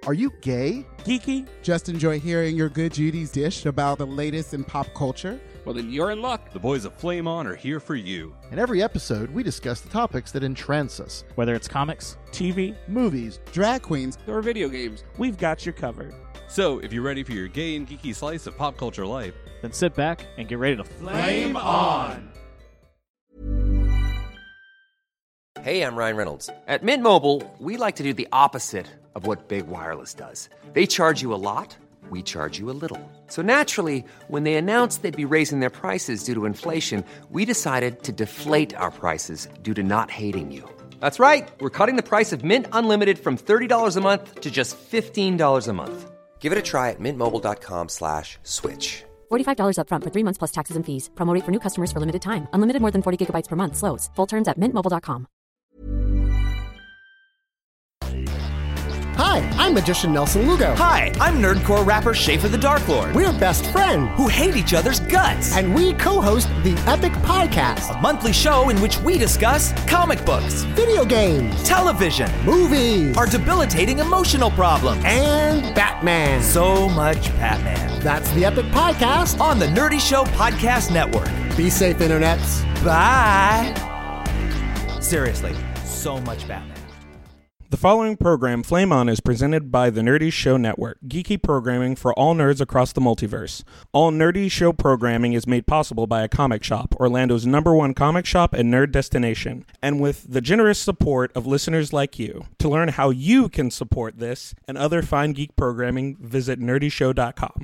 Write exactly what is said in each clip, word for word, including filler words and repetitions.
Are you gay? Geeky? Just enjoy hearing your good Judy's dish about the latest in pop culture? Well, then you're in luck. The boys of Flame On are here for you. In every episode, we discuss the topics that entrance us. Whether it's comics, T V, movies, drag queens, or video games, we've got you covered. So, if you're ready for your gay and geeky slice of pop culture life, then sit back and get ready to Flame on! Hey, I'm Ryan Reynolds. At Mint Mobile, we like to do the opposite of what Big Wireless does. They charge you a lot, we charge you a little. So naturally, when they announced they'd be raising their prices due to inflation, we decided to deflate our prices due to not hating you. That's right. We're cutting the price of Mint Unlimited from thirty dollars a month to just fifteen dollars a month. Give it a try at mintmobile.com slash switch. forty-five dollars up front for three months plus taxes and fees. Promo rate for new customers for limited time. Unlimited more than forty gigabytes per month. Slows full terms at mint mobile dot com. Hi, I'm Magician Nelson Lugo. Hi, I'm Nerdcore rapper Schaefer the Dark Lord. We're best friends who hate each other's guts. And we co-host the Epic Podcast, a monthly show in which we discuss comic books, video games, television, movies, our debilitating emotional problems, and Batman. So much Batman. That's the Epic Podcast on the Nerdy Show Podcast Network. Be safe, internets. Bye. Seriously, so much Batman. The following program, Flame On, is presented by the Nerdy Show Network, geeky programming for all nerds across the multiverse. All Nerdy Show programming is made possible by a comic shop, Orlando's number one comic shop and nerd destination, and with the generous support of listeners like you. To learn how you can support this and other fine geek programming, visit nerdy show dot com.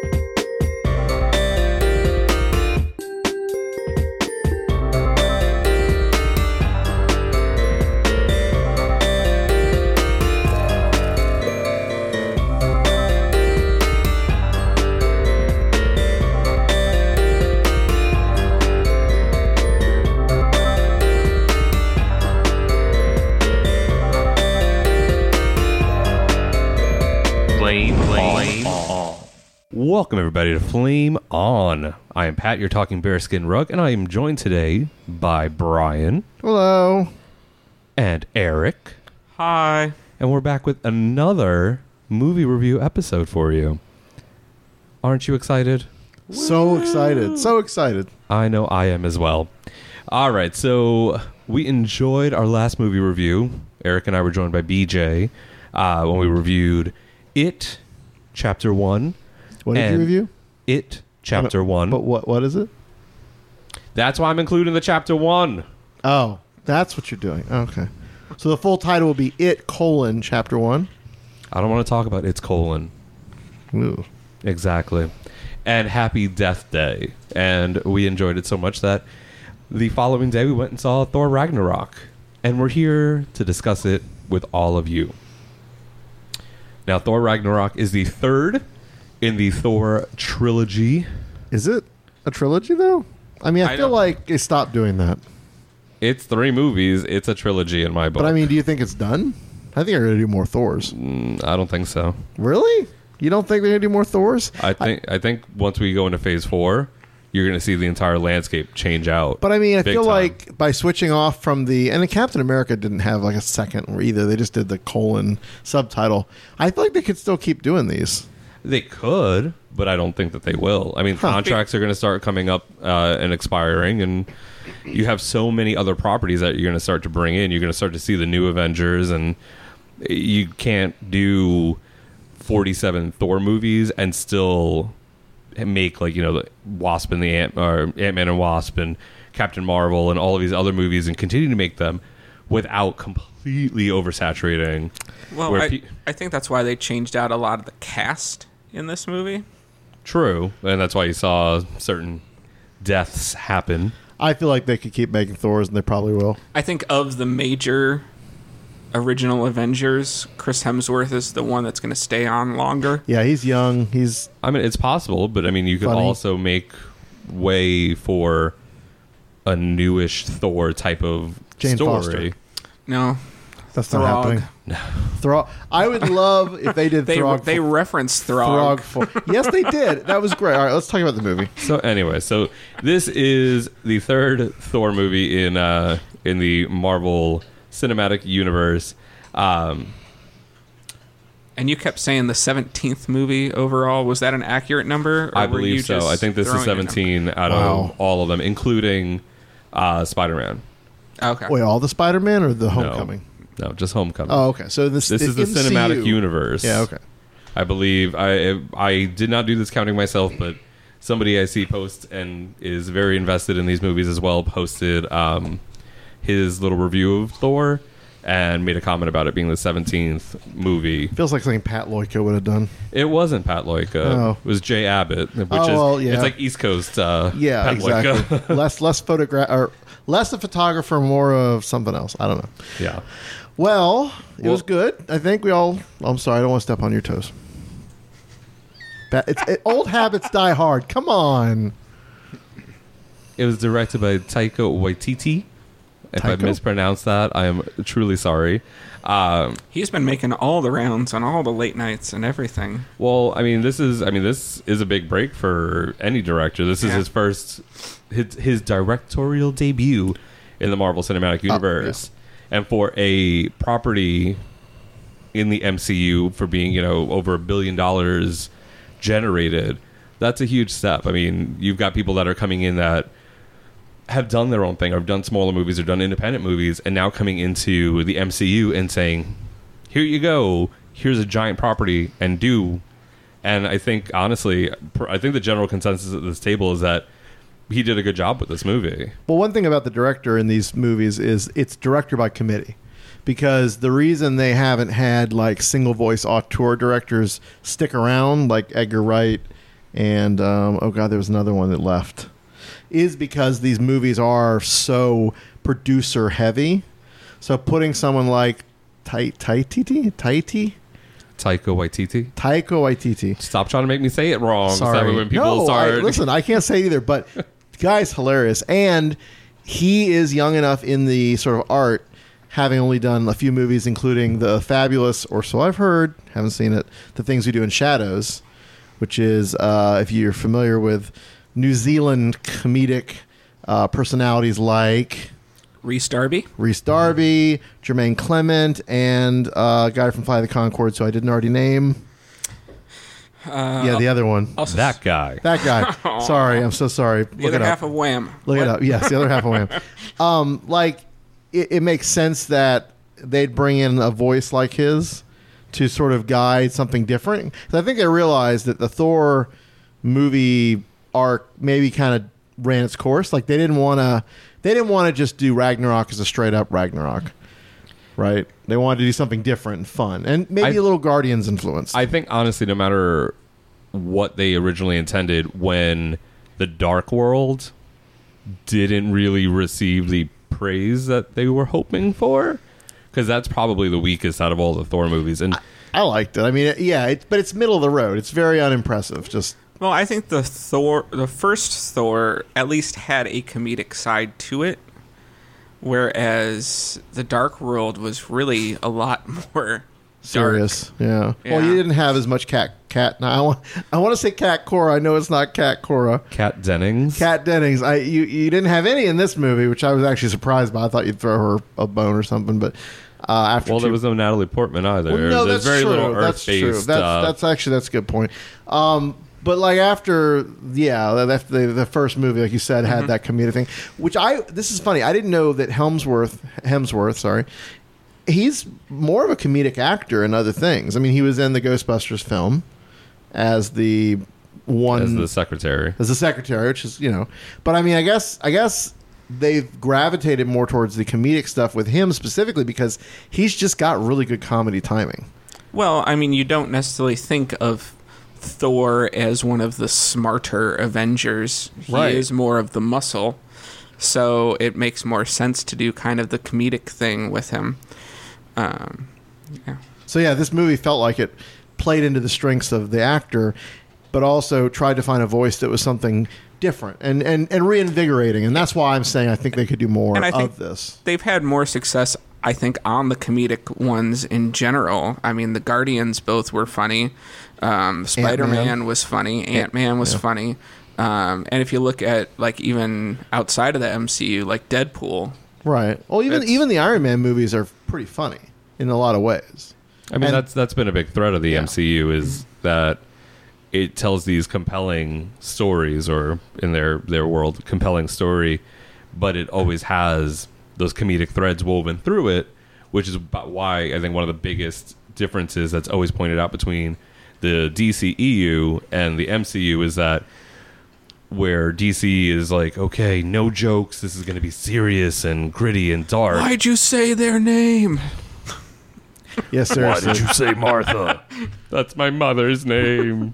Flame, Flame On. Welcome, everybody, to Flame On. I am Pat, your talking bearskin rug, and I am joined today by Brian. Hello. And Eric. Hi. And we're back with another movie review episode for you. Aren't you excited? So excited. So excited. I know I am as well. All right, so we enjoyed our last movie review. Eric and I were joined by B J uh, when we reviewed It, Chapter one. What did you review? It, Chapter one. But what? what is it? That's why I'm including the Chapter one. Oh, that's what you're doing. Okay. So the full title will be It, colon, Chapter one? I don't want to talk about It's, colon. Ooh. Exactly. And Happy Death Day. And we enjoyed it so much that the following day we went and saw Thor Ragnarok. And we're here to discuss it with all of you. Now, Thor Ragnarok is the third in the Thor trilogy. Is it a trilogy, though? I mean, I, I feel like they stopped doing that. It's three movies. It's a trilogy in my book. But, I mean, do you think it's done? I think they're going to do more Thors. Mm, I don't think so. Really? You don't think they're going to do more Thors? I think I, I think once we go into phase four, you're going to see the entire landscape change out. But I mean, I feel time. like by switching off from the... And the Captain America didn't have like a second either. They just did the colon subtitle. I feel like they could still keep doing these. They could, but I don't think that they will. I mean, huh. contracts are going to start coming up uh, and expiring, and you have so many other properties that you're going to start to bring in. You're going to start to see the new Avengers, and you can't do forty-seven Thor movies and still make, like, you know, the Wasp and the Ant or Ant-Man and Wasp and Captain Marvel and all of these other movies and continue to make them without completely oversaturating. Well, I, pe- I think that's why they changed out a lot of the cast in this movie. True, and that's why you saw certain deaths happen. I feel like they could keep making Thors, and they probably will. I think of the major original Avengers, Chris Hemsworth is the one that's going to stay on longer. Yeah, he's young. He's. I mean, it's possible, but I mean, you could funny. also make way for a newish Thor type of Jane story. Foster. No, that's Throg. not happening. No. Throg. I would love if they did they, Throg. They for, referenced Throg. Throg for, yes, they did. That was great. All right, let's talk about the movie. So anyway, so this is the third Thor movie in uh, in the Marvel Cinematic Universe. Um, And you kept saying the seventeenth movie overall. Was that an accurate number? Or I were you believe so. just I think this is throwing a seventeen out Wow. of all of them, including uh, Spider-Man. number? Okay. Wait, all the Spider-Man or the Homecoming? No, just Homecoming. Oh, okay. So this, This is the M C U. cinematic universe. Yeah, okay. I believe I I did not do this counting myself, but somebody I see post and is very invested in these movies as well posted um, his little review of Thor and made a comment about it being the seventeenth movie. Feels like something Pat Loika would have done. It wasn't Pat Loika. Oh. It was Jay Abbott, which Oh, is well, yeah. it's like East Coast. Uh, Yeah, Pat exactly. Loika. less less photograph or less a photographer, more of something else. I don't know. Yeah. Well, it Well- was good. I think we all. I'm sorry, I don't want to step on your toes. Ba- It's, it, old habits die hard. Come on. It was directed by Taika Waititi. If I Taika? mispronounced that, I am truly sorry. Um, He's been making all the rounds on all the late nights and everything. well, I mean, this is I mean, this is a big break for any director. This is Yeah. his first his, his directorial debut in the Marvel Cinematic Universe, and for a property in the M C U for being, you know, over a billion dollars generated, that's a huge step. I mean, you've got people that are coming in that have done their own thing, or have done smaller movies, or done independent movies, and now coming into the M C U and saying, here you go, here's a giant property, and do. And I think, honestly, pr- I think the general consensus at this table is that he did a good job with this movie. Well, one thing about the director in these movies is it's director by committee. Because the reason they haven't had like single voice auteur directors stick around, like Edgar Wright and, um, oh God, there was another one that left, is because these movies are so producer heavy. So putting someone like Tai Taititi, Taiti, Taika Waititi. Taika Waititi. Stop trying to make me say it wrong. Sorry. So that way when people no, start. I, listen, I can't say it either, but guy's hilarious. And he is young enough in the sort of art, having only done a few movies, including the fabulous, or so I've heard, haven't seen it, The Things We Do in Shadows, which is, uh, if you're familiar with New Zealand comedic uh, personalities like Rhys Darby. Rhys Darby, Jermaine Clement, and uh, a guy from Fly the Conchords, who I didn't already name. Uh, yeah, the other one. Also, that guy. That guy. Sorry, I'm so sorry. the Look other it up. half of Wham. Look What? it up. Yes, the other half of Wham. Um, like, it, it makes sense that they'd bring in a voice like his to sort of guide something different. 'Cause I think they realized that the Thor movie arc maybe kind of ran its course. Like, they didn't want to. They didn't want to just do Ragnarok as a straight up Ragnarok, right? They wanted to do something different and fun, and maybe I- a little Guardians influence. I think, honestly, no matter what they originally intended, when the Dark World didn't really receive the praise that they were hoping for, because that's probably the weakest out of all the Thor movies. And I, I liked it. I mean, yeah, it, but it's middle of the road. It's very unimpressive. Just Well, I think the Thor, the first Thor, at least had a comedic side to it, whereas the Dark World was really a lot more serious. Yeah. Well, Yeah. you didn't have as much cat cat. Now I want I want to say Cat Cora. I know it's not Cat Cora. Kat Dennings. Cat Dennings. I you you didn't have any in this movie, which I was actually surprised by. I thought you'd throw her a bone or something, but uh, after well, two, there was no Natalie Portman either. Well, no, There's that's very true. little That's true. Earth-based. That's uh, that's actually that's a good point. Um, but like after, yeah, after the, the first movie, like you said, had Mm-hmm. that comedic thing, which I this is funny. I didn't know that Hemsworth Hemsworth, sorry, he's more of a comedic actor in other things. I mean, he was in the Ghostbusters film as the one as the secretary. as the secretary, which is, you know, but I mean, I guess I guess they've gravitated more towards the comedic stuff with him specifically because he's just got really good comedy timing. Well, I mean, you don't necessarily think of Thor as one of the smarter Avengers. He Right. is more of the muscle. So it makes more sense to do kind of the comedic thing with him. Um, yeah. So yeah, this movie felt like it played into the strengths of the actor, but also tried to find a voice that was something different and, and, and reinvigorating. And that's why I'm saying I think they could do more And I think of this. They've had more success, I think, on the comedic ones in general. I mean, the Guardians both were funny. Um, Spider-Man Ant-Man. was funny. Ant-Man was yeah. funny. Um, and if you look at, like, even outside of the M C U, like Deadpool. Right. Well, even It's- even the Iron Man movies are pretty funny in a lot of ways. I mean, And- that's that's been a big threat of the Yeah. M C U is that it tells these compelling stories, or in their their world, compelling story, but it always has those comedic threads woven through it, which is about why I think one of the biggest differences that's always pointed out between the D C E U and the M C U is that where D C is like, okay, no jokes, this is going to be serious and gritty and dark. Why'd you say their name? Yes, seriously. say Martha? That's my mother's name.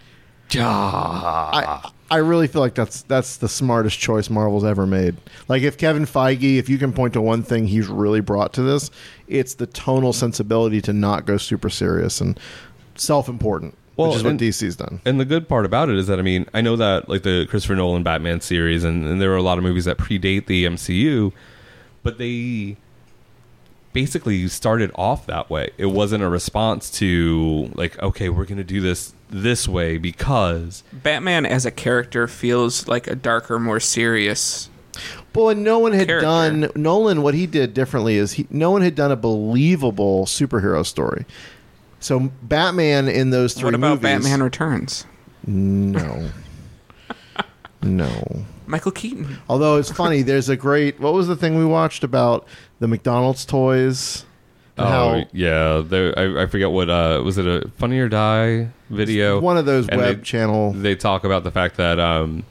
I, I really feel like that's that's the smartest choice Marvel's ever made. Like, if Kevin Feige, if you can point to one thing he's really brought to this, it's the tonal sensibility to not go super serious and self-important, Well, which is what and- D C's done. And the good part about it is that, I mean, I know that like the Christopher Nolan Batman series, and, and there are a lot of movies that predate the M C U, but they basically started off that way. It wasn't a response to like, okay, we're going to do this this way because Batman as a character feels like a darker, more serious. Well, and no one had character. done Nolan. What he did differently is he no one had done a believable superhero story. So Batman in those three What about movies, Batman Returns? No, no. Michael Keaton. Although it's funny, there's a great. What was the thing we watched about the McDonald's toys? oh How yeah, there, I, I forget what uh, was it a Funny or Die video? one of those And web they- channel. They talk about the fact that um,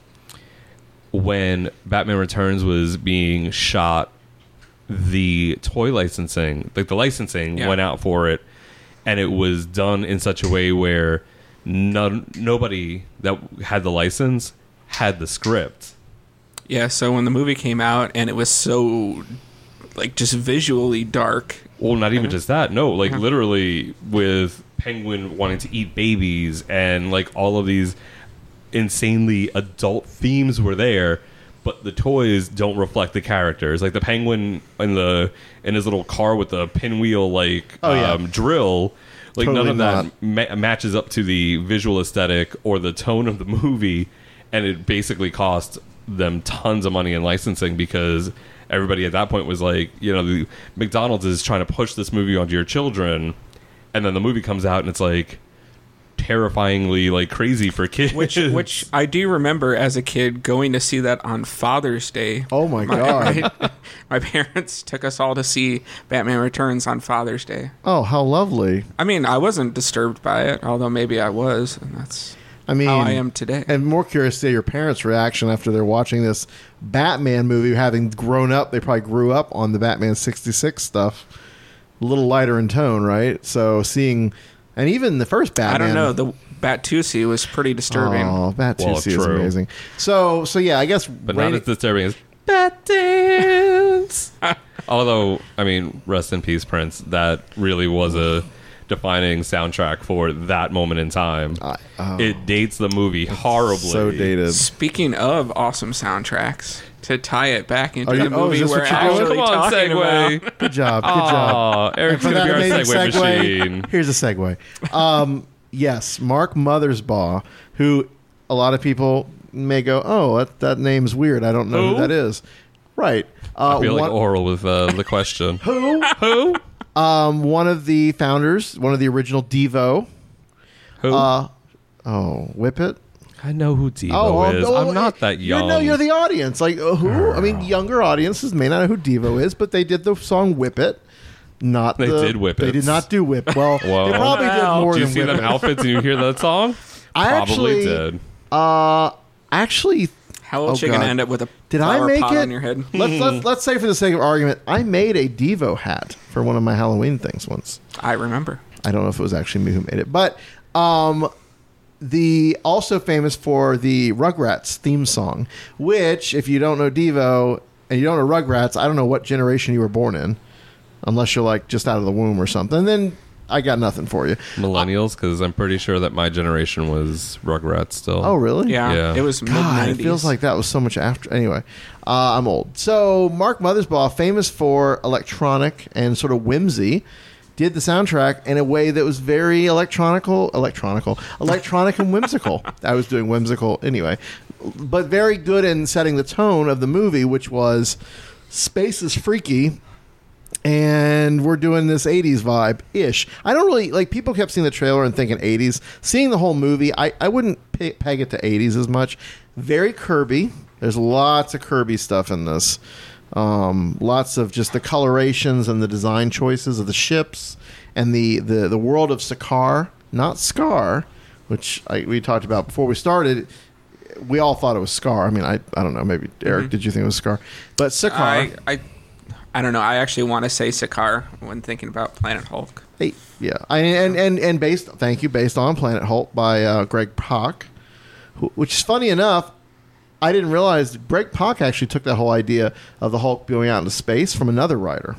when Batman Returns was being shot, the toy licensing, like the licensing, Yeah. went out for it, and it was done in such a way where none, nobody that had the license had the script. Yeah, so when the movie came out and it was so, like, just visually dark. Well, not even just that. No, like Uh-huh. literally with Penguin wanting to eat babies and like all of these insanely adult themes were there, but the toys don't reflect the characters. Like the Penguin in the in his little car with the pinwheel like Oh, yeah. um, drill. Like Totally none of not. that ma- matches up to the visual aesthetic or the tone of the movie, and it basically cost them tons of money in licensing because everybody at that point was like, you know, the McDonald's is trying to push this movie onto your children, and then the movie comes out and it's like terrifyingly like crazy for kids. Which, which I do remember as a kid going to see that on Father's Day. Oh my god! My, my parents took us all to see Batman Returns on Father's Day. Oh, how lovely! I mean, I wasn't disturbed by it, although maybe I was, and that's I mean, how I am today. And more curious to see your parents' reaction after they're watching this Batman movie, having grown up. They probably grew up on the Batman sixty-six stuff. A little lighter in tone, right? So seeing, and even the first Batman. I don't know. The Batusi was pretty disturbing. Oh, Batusi Well, is true. amazing. So, so yeah, I guess. but Rainy- not as disturbing as Bat Dance. Although, I mean, rest in peace, Prince. That really was a defining soundtrack for that moment in time. I- oh. It dates the movie horribly. So dated. Speaking of awesome soundtracks, to tie it back into Are you- the oh, is movie this we're what you're doing? actually Come on, talking segue. about. Good job. Good job. Aw, Eric's For going to that be our amazing segue, segue, machine. here's a segue. Um, yes, Mark Mothersbaugh, who a lot of people may go, oh, that, that name's weird. I don't know who, Who? that is. Right. Uh, I feel one, like oral with uh, the question. who? Who? Um, one of the founders, one of the original Devo. Who? Uh, oh, Whippet. I know who Devo Oh, is. oh, I'm not that You young. know, you're the audience. Like uh, who? I mean, younger audiences may not know who Devo is, but they did the song "Whip It." Not They the- did Whip They It. did not do whip. Well, Whoa. they probably did more Do you than see whip them it. outfits and you hear that song? I Probably actually did. Uh, actually, How Oh, else are you going God. to end up with a did I flower make pot it? on your head? let's let's let's say for the sake of argument, I made a Devo hat for one of my Halloween things once. I remember. I don't know if it was actually me who made it, but um, the also famous for the Rugrats theme song, which if you don't know Devo and you don't know Rugrats, I don't know what generation you were born in, unless you're like just out of the womb or something. Then I got nothing for you. Millennials, because I'm pretty sure that my generation was Rugrats still. Oh, really? Yeah, Yeah. it was mid God, nineties. it feels like that was so much after. Anyway, uh, I'm old. So Mark Mothersbaugh, famous for electronic and sort of whimsy, did the soundtrack in a way that was very electronical, electronical, electronic and whimsical. I was doing whimsical anyway, but very good in setting the tone of the movie, which was space is freaky. And we're doing this eighties vibe-ish. I don't really... Like, people kept seeing the trailer and thinking eighties. Seeing the whole movie, I, I wouldn't pe- peg it to eighties as much. Very Kirby. There's lots of Kirby stuff in this. Um, lots of just the colorations and the design choices of the ships and the, the, the world of Sakaar, not Scar, which I, we talked about before we started. We all thought it was Scar. I mean, I I don't know. Maybe, Eric, Mm-hmm. did you think it was Scar? But Sakaar... I, I I don't know. I actually want to say Sakaar when thinking about Planet Hulk. Hey, yeah, I, and and and based, thank you, based on Planet Hulk by uh, Greg Pak, who, which is funny enough. I didn't realize Greg Pak actually took that whole idea of the Hulk going out into space from another writer.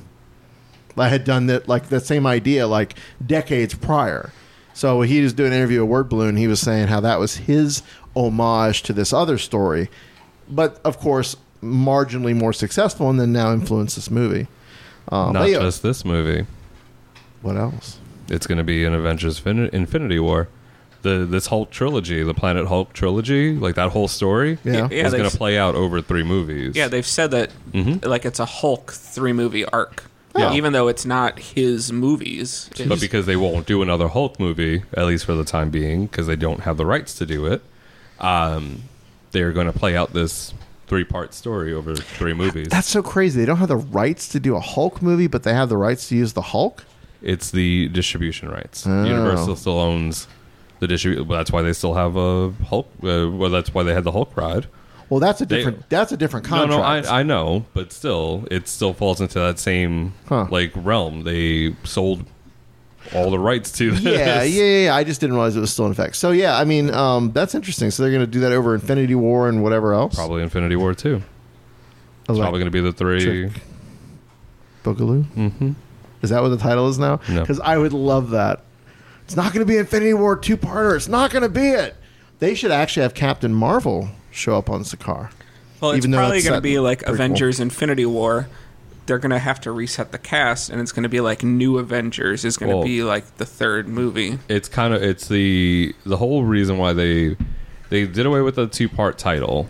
I had done that, like that same idea, like decades prior. So he was doing an interview at Word Balloon. He was saying how that was his homage to this other story, but of course, marginally more successful, and then now influenced this movie. Um, Not yeah, just this movie. What else? It's going to be an Avengers fin- Infinity War. The this Hulk trilogy, the Planet Hulk trilogy, like that whole story, Yeah. Yeah, is going they've- to play out over three movies. Yeah, they've said that Mhm. like it's a Hulk three movie arc. Yeah. Even though it's not his movies. But It's- because they won't do another Hulk movie, at least for the time being, because they don't have the rights to do it, um, they're going to play out this three-part story over three movies. That's so crazy. They don't have the rights to do a Hulk movie, but they have the rights to use the Hulk? It's the distribution rights. Oh. Universal still owns the distribution. Well, that's why they still have a Hulk. Uh, well, that's why they had the Hulk ride. Well, that's a They- different that's a different No, contract. no, I, I know, but still, it still falls into that same Huh. like realm. They sold all the rights to this. yeah, yeah, yeah, yeah. I just didn't realize it was still in effect. So yeah, I mean, um, that's interesting. So they're going to do that over Infinity War and whatever else. Probably Infinity War too. I was It's like, probably going to be the three. Trick. Boogaloo? Mm-hmm. Is that what the title is now? No. Because I would love that. It's not going to be Infinity War two-parter. It's not going to be it. They should actually have Captain Marvel show up on Sakaar. well, it's even though probably it's going to set be like prequel. Avengers Infinity War. They're going to have to reset the cast, and it's going to be like New Avengers is going to Well- be like the third movie. It's kind of it's the the whole reason why they they did away with the two part title,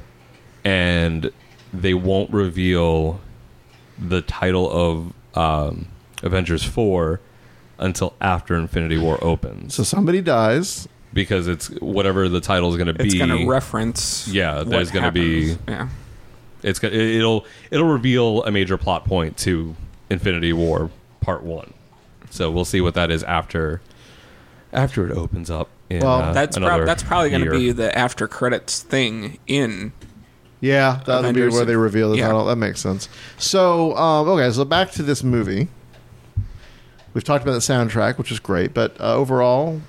and they won't reveal the title of um, Avengers four until after Infinity War opens. So somebody dies. Because it's whatever the title is going to be. It's going to reference. Yeah, what there's going to be. happens. Yeah. It's go- it'll it'll reveal a major plot point to Infinity War Part One. So we'll see what that is after after it opens up. In, Well, uh, That's another prob- that's probably going to year. be the after credits thing in. Yeah, that'll be Avengers. where they reveal the Yeah. title. That makes sense. So, um, okay, so back to this movie. We've talked about the soundtrack, which is great, but uh, overall,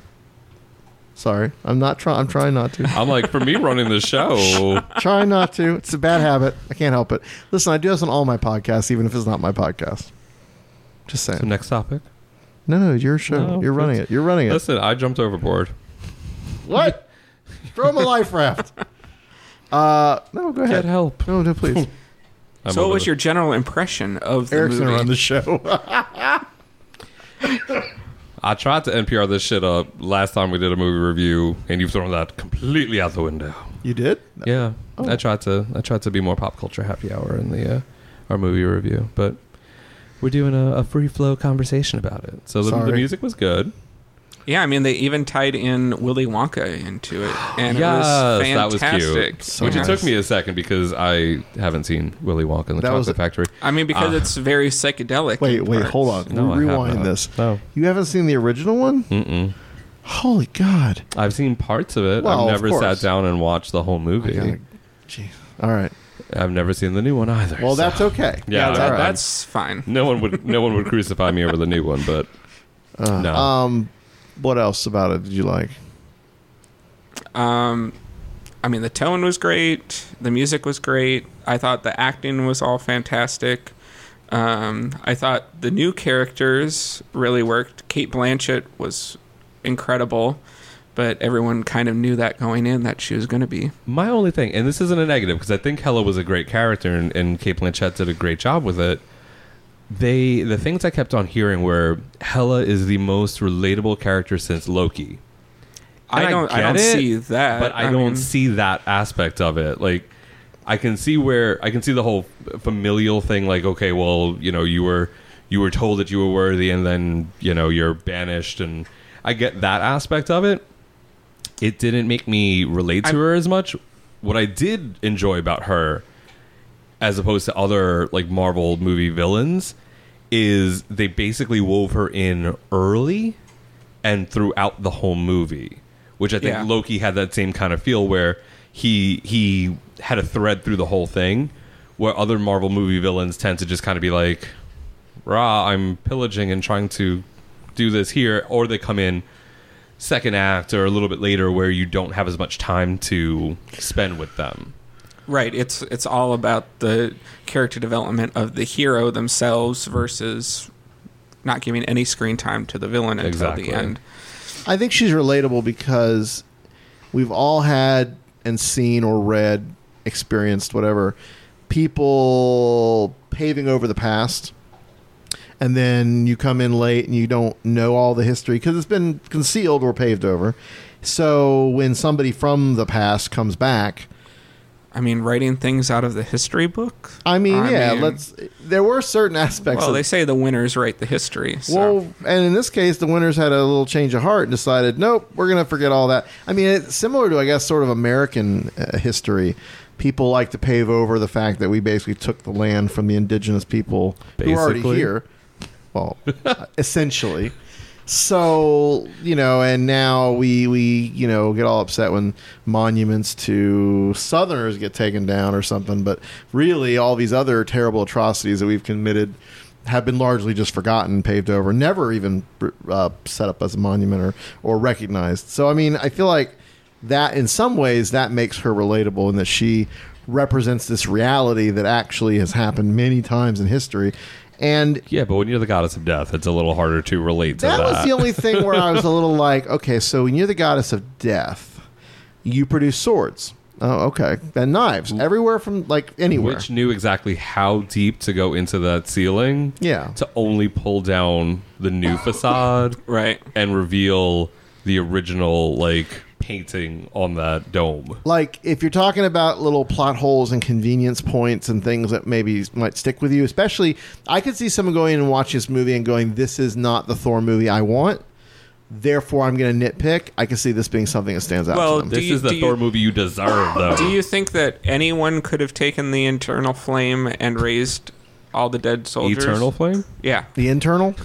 sorry, I'm not trying. I'm trying not to. I'm like, for me running the show, Trying not to. It's a bad habit. I can't help it. Listen, I do this on all my podcasts, even if it's not my podcast. Just saying. so next topic. No, no, your show. No, You're running it's- it. You're running it. Listen, I jumped overboard. What? Throw him a life raft. Uh, no, go ahead. Get help. No, no, please. I'm So, what over was the- your general impression of the Eric's movie? gonna run the show. I tried to N P R this shit up last time we did a movie review, and you've thrown that completely out the window. You did? Yeah, Oh. I tried to. I tried to be more pop culture happy hour in the uh, our movie review, but we're doing a, a free flow conversation about it. So the, the Sorry. music was good. Yeah, I mean, they even tied in Willy Wonka into it, and Yes, it was fantastic. that was cute. So Which nice. it took me a second because I haven't seen Willy Wonka and the That Chocolate was- Factory. I mean, because Ah. it's very psychedelic. Wait, in wait, parts. hold on. No, I have Rewind not. this. No. You haven't seen the original one? Mm-mm. Holy God. I've seen parts of it. Well, I've of never course. sat down and watched the whole movie. I gotta- Jeez. All right. I've never seen the new one either. Well, so- that's okay. Yeah, that's That- all right. that's fine. no one would no one would crucify me over the new one, but Uh, no. Um, what else about it did you like? Um, I mean, the tone was great. The music was great. I thought the acting was all fantastic. Um, I thought the new characters really worked. Kate Blanchett was incredible, but everyone kind of knew that going in that she was going to be. My only thing, and this isn't a negative because I think Hela was a great character and, and Kate Blanchett did a great job with it. They the things I kept on hearing were Hela is the most relatable character since Loki. And I don't. I, get don't it, see that. but I, I don't mean- see that aspect of it. Like, I can see where I can see the whole familial thing. Like, okay, well, you know, you were you were told that you were worthy, and then you know you're banished. And I get that aspect of it. It didn't make me relate to I'm, her as much. What I did enjoy about her, as opposed to other like Marvel movie villains, is they basically wove her in early and throughout the whole movie, which I think Yeah. Loki had that same kind of feel where he he had a thread through the whole thing, where other Marvel movie villains tend to just kind of be like, rah, I'm pillaging and trying to do this here, or they come in second act or a little bit later where you don't have as much time to spend with them. Right. It's it's all about the character development of the hero themselves versus not giving any screen time to the villain until Exactly. the end. I think she's relatable because we've all had and seen or read, experienced, whatever, people paving over the past. And then you come in late and you don't know all the history because it's been concealed or paved over. So when somebody from the past comes back, I mean, writing things out of the history book. I mean, I yeah, mean- let's. There were certain aspects. Well, of, they say the winners write the history. So. Well, and in this case, the winners had a little change of heart and decided, nope, we're going to forget all that. I mean, it's similar to, I guess, sort of American uh, history. People like to pave over the fact that we basically took the land from the indigenous people who are already Basically. here. Well, uh, essentially. So, you know, and now we, we, you know, get all upset when monuments to Southerners get taken down or something. But really, all these other terrible atrocities that we've committed have been largely just forgotten, paved over, never even uh, set up as a monument or, or recognized. So, I mean, I feel like that in some ways that makes her relatable in that she represents this reality that actually has happened many times in history. And Yeah, but when you're the goddess of death, it's a little harder to relate to that, that. was the only thing where I was a little like, okay, so when you're the goddess of death, you produce swords. Oh, okay. Then knives everywhere from like anywhere. Which knew exactly how deep to go into that ceiling. Yeah. To only pull down the new facade. Right. And reveal the original, like, painting on that dome. Like, if you're talking about little plot holes and convenience points and things that maybe might stick with you, especially, I could see someone going in and watching this movie and going, this is not the Thor movie I want. Therefore, I'm going to nitpick. I can see this being something that stands out Well, to them. do This you- is the do you- Thor movie you deserve, though. Do you think that anyone could have taken the internal flame and raised all the dead soldiers? Eternal Flame? Yeah. The internal?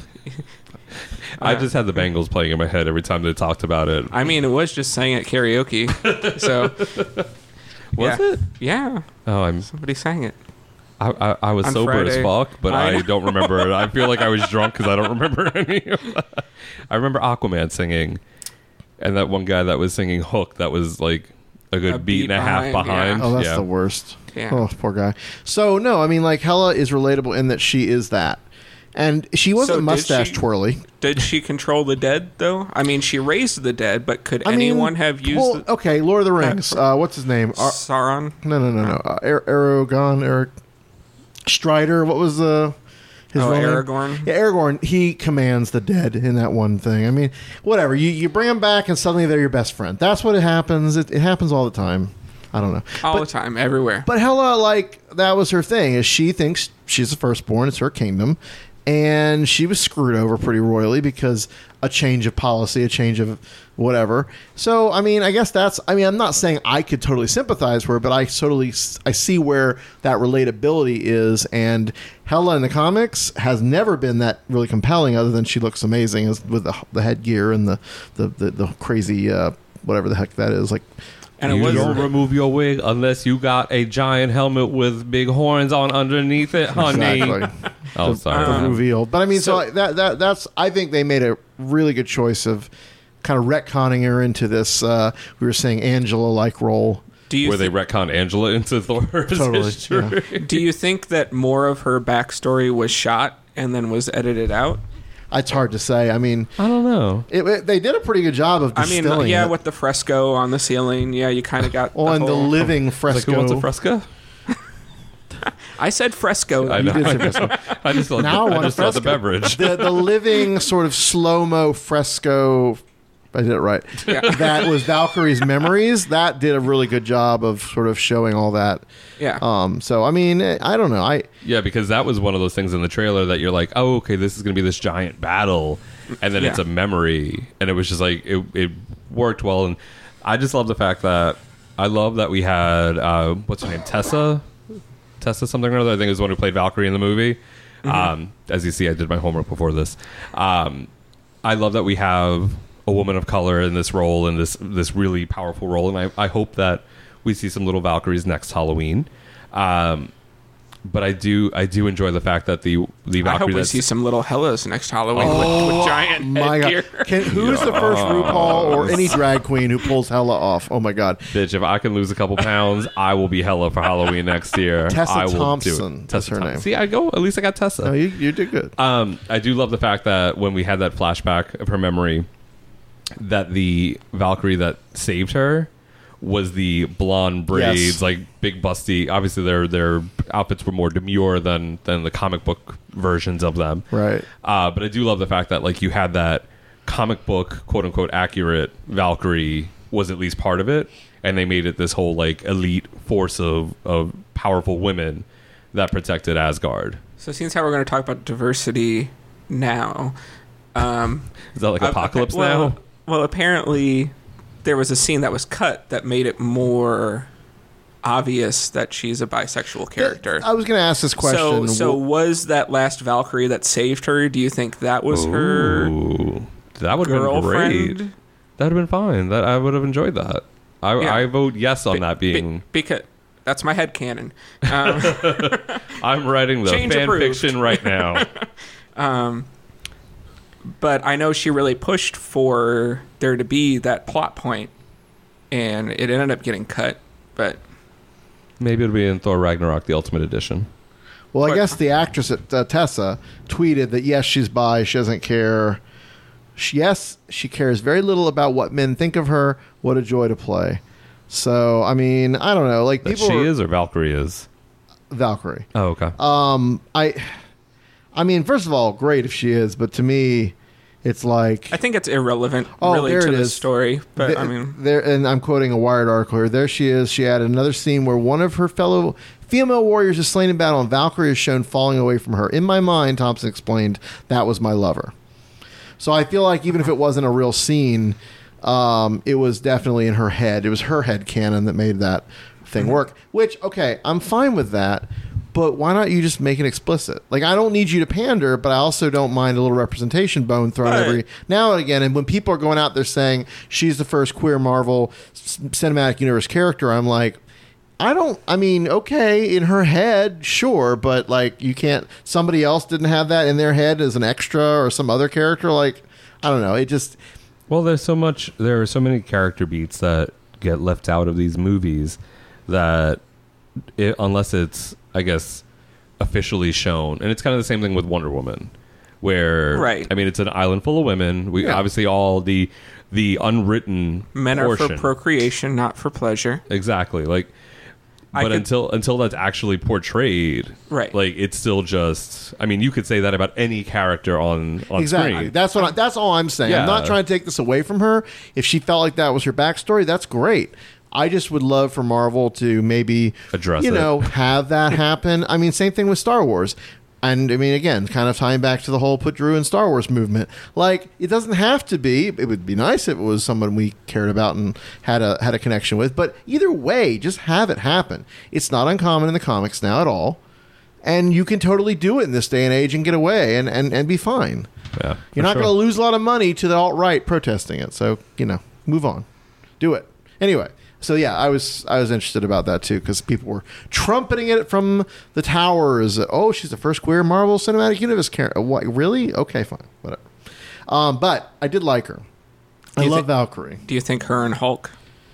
I just had the Bangles playing in my head every time they talked about it. I mean, it was just sang at karaoke. So. Was yeah. it? Yeah. Oh, I'm. Somebody sang it. I, I, I was On sober Friday. as fuck, but I I, know. don't remember it. I feel like I was drunk because I don't remember any of that. I remember Aquaman singing, and that one guy that was singing Hook that was like a good A beat, beat and a half behind, behind. yeah. Oh, that's yeah. the worst. Yeah. Oh, poor guy. So, no, I mean, like, Hela is relatable in that she is that. And she wasn't So did mustache she- twirly. Did she control the dead, though? I mean, she raised the dead, but could I mean, anyone have used well, the, okay, Lord of the Rings. Uh, what's his name? Ar- Sauron? no, no, no, no. Uh, Ar- Aragon, Eric Strider. What was the his Oh, real name? Aragorn? Yeah, Aragorn. He commands the dead in that one thing. I mean, whatever. You you bring them back, and suddenly they're your best friend. That's what it happens. It, it happens all the time. I don't know. All But- the time, everywhere. But Hela, like, that was her thing, is she thinks she's the firstborn, it's her kingdom, and she was screwed over pretty royally because a change of policy, a change of whatever. So, I mean, I guess that's, I mean, I'm not saying I could totally sympathize with her, but I totally, I see where that relatability is, and Hela in the comics has never been that really compelling, other than she looks amazing as, with the, the headgear and the, the, the, the crazy, uh, whatever the heck that is, like, And it you was don't remove your wig unless you got a giant helmet with big horns on underneath it, honey. Exactly. Oh, the sorry. reveal. But I mean, so, So- that that that's I think they made a really good choice of kind of retconning her into this. Uh, we were saying Angela-like role. do you Where thi- they retcon Angela into Thor's Totally, history. do you think that more of her backstory was shot and then was edited out? It's hard to say. I mean, I don't know. it, it- they did a pretty good job of I mean, distilling yeah, it. with the fresco on the ceiling, yeah, you kind of got. well, and the whole- living Like, fresco. who wants a fresco? I said fresco. I You know. did say fresco. I just thought Now I the, I want a just thought the fresco. beverage. the the living sort of slow mo fresco I did it right. Yeah. That was Valkyrie's memories. That did a really good job of sort of showing all that. Yeah. Um. So I mean, I don't know. I Yeah, because that was one of those things in the trailer that you're like, oh, okay, this is going to be this giant battle, and then Yeah. it's a memory, and it was just like it, it worked well, and I just love the fact that I love that we had uh, what's her name, Tessa, Tessa something or other. I think is the one who played Valkyrie in the movie. Mm-hmm. Um, as you see, I did my homework before this. Um, I love that we have a woman of color in this role, in this this really powerful role, and I, I hope that we see some little Valkyries next Halloween. Um, but I do I do enjoy the fact that the the Valkyrie I hope we that's, see some little Hellas next Halloween Oh, with, with giant my headgear. God. Can, who's the first RuPaul or any drag queen who pulls Hella off? Oh my God. bitch, if I can lose a couple pounds, I will be hella for Halloween next year. Tessa I will Thompson do it. is Tessa her Thompson. name. See, I go. At least I got Tessa. No, you, you did good. Um, I do love the fact that when we had that flashback of her memory, that the Valkyrie that saved her was the blonde braids, Yes. like big busty. Obviously, their their outfits were more demure than than the comic book versions of them. Right. Uh, but I do love the fact that like you had that comic book quote unquote accurate Valkyrie was at least part of it, and they made it this whole like elite force of of powerful women that protected Asgard. So, seeing how we're going to talk about diversity now, um, Is that like uh, Apocalypse well, now? Well, apparently there was a scene that was cut that made it more obvious that she's a bisexual character. I was going to ask this question. So, so Wh- was that last Valkyrie that saved her? Do you think that was her Ooh, that would have been girlfriend? great. That'd have been fine. That I would have enjoyed that. I, Yeah. I vote yes on Be- that being. be- because that's my headcanon. Um, I'm writing the Change fan approved. fiction right now. um, but I know she really pushed for there to be that plot point, and it ended up getting cut. But Maybe it'll be in Thor Ragnarok, the Ultimate Edition. well, I But- guess the actress at uh, Tessa tweeted that yes, she's bi. She doesn't care. She, yes, she cares very little about what men think of her. What a joy to play. So, I mean, I don't know. Like That people she are- is or Valkyrie is. Valkyrie. Oh, okay. Um, I, I mean, first of all, great if she is, but to me, it's like I think it's irrelevant, Oh, really, there to it the is. story. But Th- I mean, there, and I'm quoting a Wired article here. There she is. She had another scene where one of her fellow female warriors is slain in battle, and Valkyrie is shown falling away from her. In my mind, Thompson explained, that was my lover. So I feel like even if it wasn't a real scene, um, it was definitely in her head. It was her head canon that made that thing work. Which, okay, I'm fine with that. But why not you just make it explicit? Like, I don't need you to pander, but I also don't mind a little representation bone thrown Right. every now and again. And when people are going out there saying she's the first queer Marvel s- Cinematic Universe character, I'm like, I don't, I mean, okay, in her head, sure, but like, you can't, somebody else didn't have that in their head as an extra or some other character. Like, I don't know. It just, Well, there's so much. There are so many character beats that get left out of these movies that, it, unless it's, I guess, officially shown, and it's kind of the same thing with Wonder Woman, where, Right. I mean, it's an island full of women. We Yeah. obviously all the the unwritten men are portion. for procreation, not for pleasure. Exactly, like. I But could- until until that's actually portrayed, Right. Like it's still just. I mean, you could say that about any character on on exactly. screen. That's what I, that's all I'm saying. I'm not Yeah. trying to take this away from her. If she felt like that was her backstory, that's great. I just would love for Marvel to maybe Address you it. know, have that happen. I mean, same thing with Star Wars. And I mean, again, kind of tying back to the whole put Drew in Star Wars movement. Like, it doesn't have to be. It would be nice if it was someone we cared about and had a had a connection with. But either way, just have it happen. It's not uncommon in the comics now at all, and you can totally do it in this day and age and get away and and, and be fine. Yeah, You're for not sure. going to lose a lot of money to the alt right protesting it. So you know, move on, do it anyway. So yeah, I was I was interested about that too because people were trumpeting it from the towers. Oh, she's the first queer Marvel Cinematic Universe character. What, really? Okay, fine, whatever. Um, but I did like her. I you love thi- Valkyrie. Do you think her and Hulk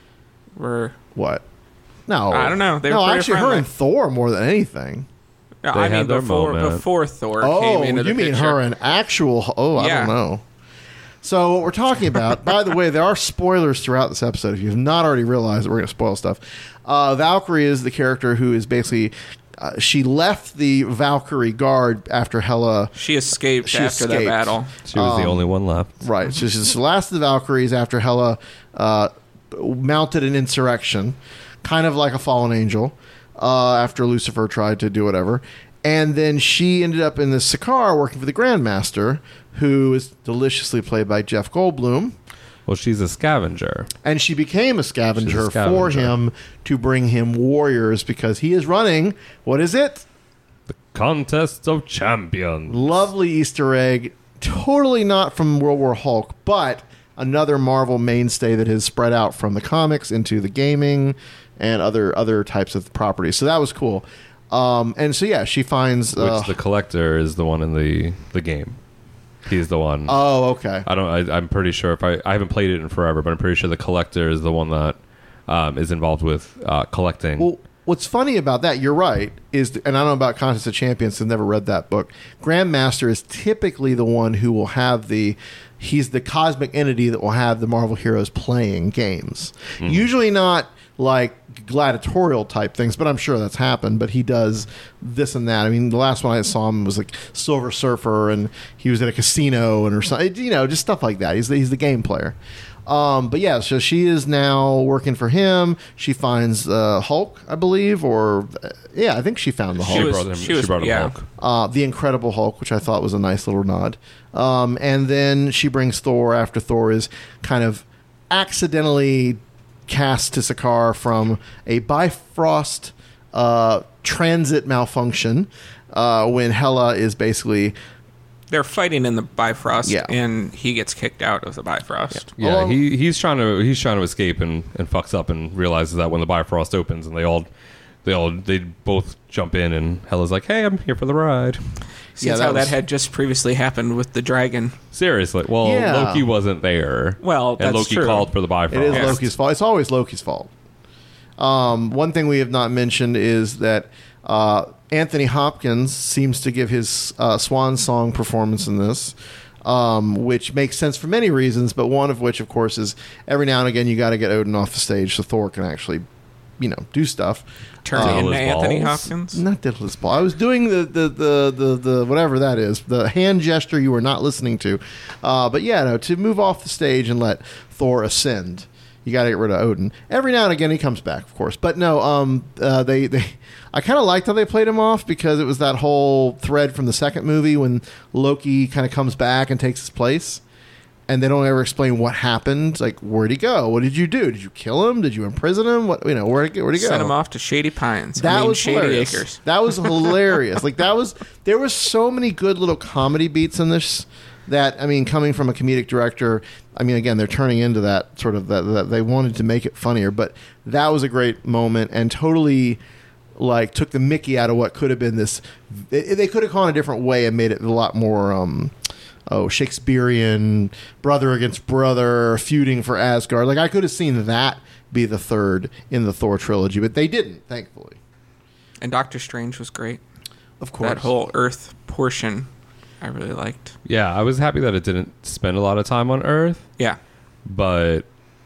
were? What? No, I don't know. They were no, pretty actually, her friendly. and Thor more than anything. No, They I had mean their before moment. before Thor Oh, came into the you mean picture. her and actual? Oh, I Yeah. don't know. So what we're talking about, by the way, there are spoilers throughout this episode. If you have not already realized that we're going to spoil stuff, uh, Valkyrie is the character who is basically uh, she left the Valkyrie Guard after Hela. She escaped she after escaped. that battle. She was the Um, only one left. Right. So she's the last of the Valkyries after Hela uh, mounted an insurrection, kind of like a fallen angel, uh, after Lucifer tried to do whatever. And then she ended up in the Sakaar working for the Grandmaster, who is deliciously played by Jeff Goldblum. Well, she's a scavenger. And she became a scavenger, She's a for scavenger. him to bring him warriors because he is running, what is it? Contest of Champions. Lovely Easter egg. Totally not from World War Hulk, but another Marvel mainstay that has spread out from the comics into the gaming and other other types of properties. So that was cool. Um, and so, yeah, she finds... Uh, Which the Collector is the one in the, the game. He's the one. Oh, okay. I don't. I, I'm pretty sure if I I haven't played it in forever, but I'm pretty sure the Collector is the one that um, is involved with uh, collecting. Well, what's funny about that, you're right, is, and I don't know about Contest of Champions, I've never read that book. Grandmaster is typically the one who will have the, he's the cosmic entity that will have the Marvel heroes playing games. Mm. Usually not like gladiatorial type things, but I'm sure that's happened. But he does this and that. I mean, the last one I saw him was like Silver Surfer, and he was at a casino and or something, you know, just stuff like that. He's the, he's the game player. Um, but yeah, so she is now working for him. She finds uh, Hulk, I believe, or uh, yeah, I think she found the Hulk. She was- brought him. she She, was- brought him yeah. Hulk. Uh, the Incredible Hulk, which I thought was a nice little nod. Um, and then she brings Thor after Thor is kind of accidentally cast to Sakaar from a Bifrost uh, transit malfunction uh, when Hela is basically... They're fighting in the Bifrost, Yeah. and he gets kicked out of the Bifrost. Yeah, Well- he he's trying to he's trying to escape and, and fucks up and realizes that when the Bifrost opens and they all they all they both jump in and Hela's like, hey, I'm here for the ride. Since Yeah, that how was- that had just previously happened with the dragon. Seriously, well, Yeah. Loki wasn't there. Well, and that's Loki true. called for the Bifrost. It is Yeah. Loki's fault. It's always Loki's fault. Um, one thing we have not mentioned is that uh, Anthony Hopkins seems to give his uh, swan song performance in this, um, which makes sense for many reasons, but one of which, of course, is every now and again you got to get Odin off the stage so Thor can actually, you know, do stuff. Turning Diddle into his Anthony balls. Hopkins. Not diddle his ball. I was doing the, the, the, the, the whatever that is, the hand gesture you were not listening to. Uh, but yeah, no, to move off the stage and let Thor ascend, you got to get rid of Odin. Every now and again he comes back, of course. But no, um, uh, they, they, I kind of liked how they played him off because it was that whole thread from the second movie when Loki kind of comes back and takes his place. And they don't ever explain what happened. Like, where'd he go? What did you do? Did you kill him? Did you imprison him? What you know? Where'd he, where'd he go? Sent him off to Shady Pines. That I mean, was Shady hilarious. Acres. That was hilarious. Like that was there was so many good little comedy beats in this that I mean, coming from a comedic director, I mean, again, they're turning into that sort of that, that they wanted to make it funnier, but that was a great moment and totally like took the Mickey out of what could have been this. They, they could have gone a different way and made it a lot more. Um, Oh, Shakespearean brother against brother feuding for Asgard. Like I could have seen that be the third in the Thor trilogy, but they didn't, thankfully. And Doctor Strange was great. Of course. That whole Earth portion, I really liked. Yeah, I was happy that it didn't spend a lot of time on Earth, Yeah. but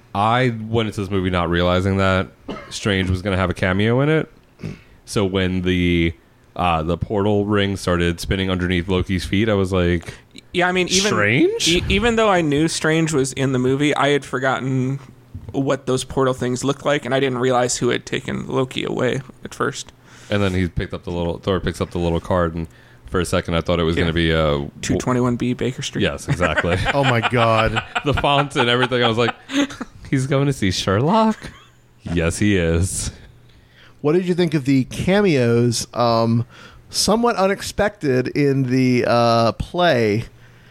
I went into this movie not realizing that Strange was going to have a cameo in it. So when the uh, the portal ring started spinning underneath Loki's feet, I was like, Yeah, I mean, even Strange? e- even though I knew Strange was in the movie, I had forgotten what those portal things looked like, and I didn't realize who had taken Loki away at first. and then he picked up the little Thor picks up the little card, and for a second I thought it was Yeah. going to be a two twenty-one B Baker Street. Yes, exactly. Oh my God. The font and everything. I was like, he's going to see Sherlock. Yes, he is. What did you think of the cameos? Um, somewhat unexpected in the uh, play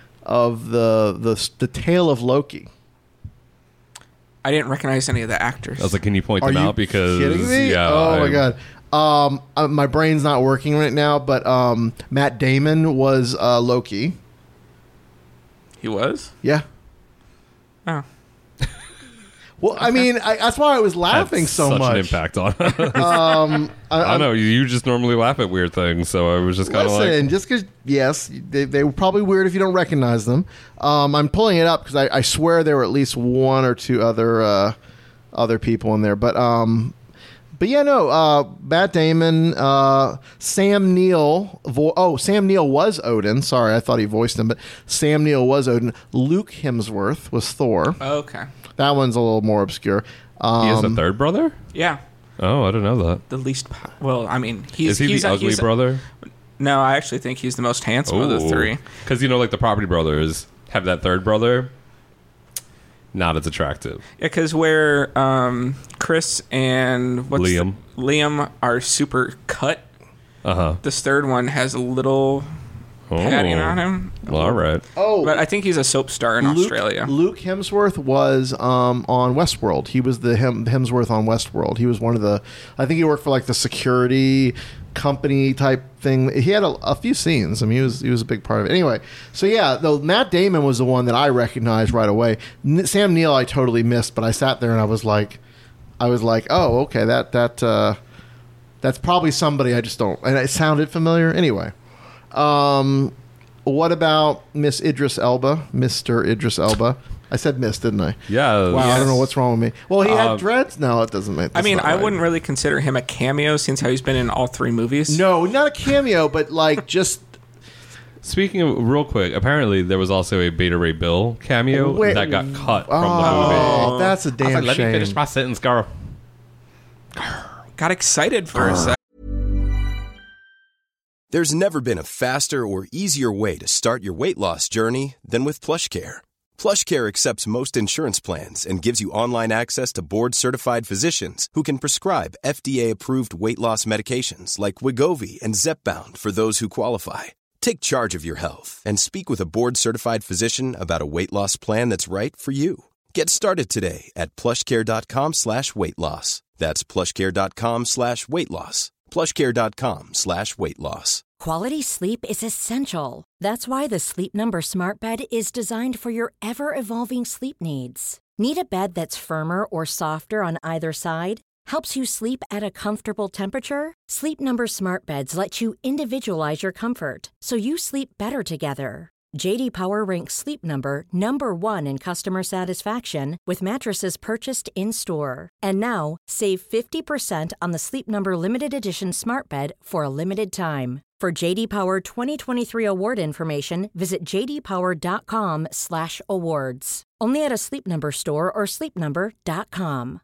of the, the the Tale of Loki. I didn't recognize any of the actors. I was like, can you point Are them you out? Because kidding me? yeah, oh my I'm- God. Um, uh, my brain's not working right now, but um, Matt Damon was uh, Loki. He was? Yeah. Oh. Well, I mean, I, that's why I was laughing had so such much. an impact on us. Um, I, I I'm- know you just normally laugh at weird things, so I was just kind of Listen, like, just because, yes, they, they were probably weird if you don't recognize them. Um, I'm pulling it up because I, I swear there were at least one or two other uh, other people in there. But um, But yeah, no, uh, Matt Damon, uh, Sam Neill. Vo- oh, Sam Neill was Odin. Sorry, I thought he voiced him, but Sam Neill was Odin. Luke Hemsworth was Thor. Okay. That one's a little more obscure. Um, He has a third brother? Yeah. Oh, I didn't know that. The least. Po- well, I mean, he's. Is he he's the a, ugly he's a- brother? no, I actually think he's the most handsome of the three. Because, you know, like the Property Brothers have that third brother. Not as attractive. Yeah, because where um, Chris and what's Liam. the- Liam are super cut. Uh huh. This third one has a little padding on him. Well, all right. Oh, But I think he's a soap star in Luke, Australia. Luke Hemsworth was um, on Westworld. He was the Hem- Hemsworth on Westworld. He was one of the. I think he worked for like the security company type thing. He had a, a few scenes. I mean, he was he was a big part of it. Anyway, so yeah, though Matt Damon was the one that I recognized right away. N- Sam Neill I totally missed, but I sat there and I was like, I was like, oh, okay, that that uh, that's probably somebody I just don't. And it sounded familiar. Anyway. Um, what about Miss Idris Elba, Mister Idris Elba? I said Miss, didn't I? Yeah. Wow, I don't know what's wrong with me. Well, he had Uh, dreads. No, it doesn't make. I mean, that's I not right. wouldn't really consider him a cameo since how he's been in all three movies. No, not a cameo, but like just. Speaking of, real quick, apparently there was also a Beta Ray Bill cameo Wait, that got cut from oh, the movie. that's a I was damn like, let shame. me finish my sentence, girl. Got excited for a sec. There's never been a faster or easier way to start your weight loss journey than with PlushCare. PlushCare accepts most insurance plans and gives you online access to board-certified physicians who can prescribe F D A-approved weight loss medications like Wegovy and Zepbound for those who qualify. Take charge of your health and speak with a board-certified physician about a weight loss plan that's right for you. Get started today at plushcare.com slash weight loss. That's plushcare.com slash weight loss. plushcare.com slash weight loss. Quality sleep is essential. That's why the Sleep Number Smart Bed is designed for your ever-evolving sleep needs. Need a bed that's firmer or softer on either side? Helps you sleep at a comfortable temperature? Sleep Number Smart Beds let you individualize your comfort so you sleep better together. J D Power ranks Sleep Number number one in customer satisfaction with mattresses purchased in-store. And now, save fifty percent on the Sleep Number Limited Edition Smart Bed for a limited time. For J D Power twenty twenty-three award information, visit jdpower.com slash awards. Only at a Sleep Number store or sleep number dot com.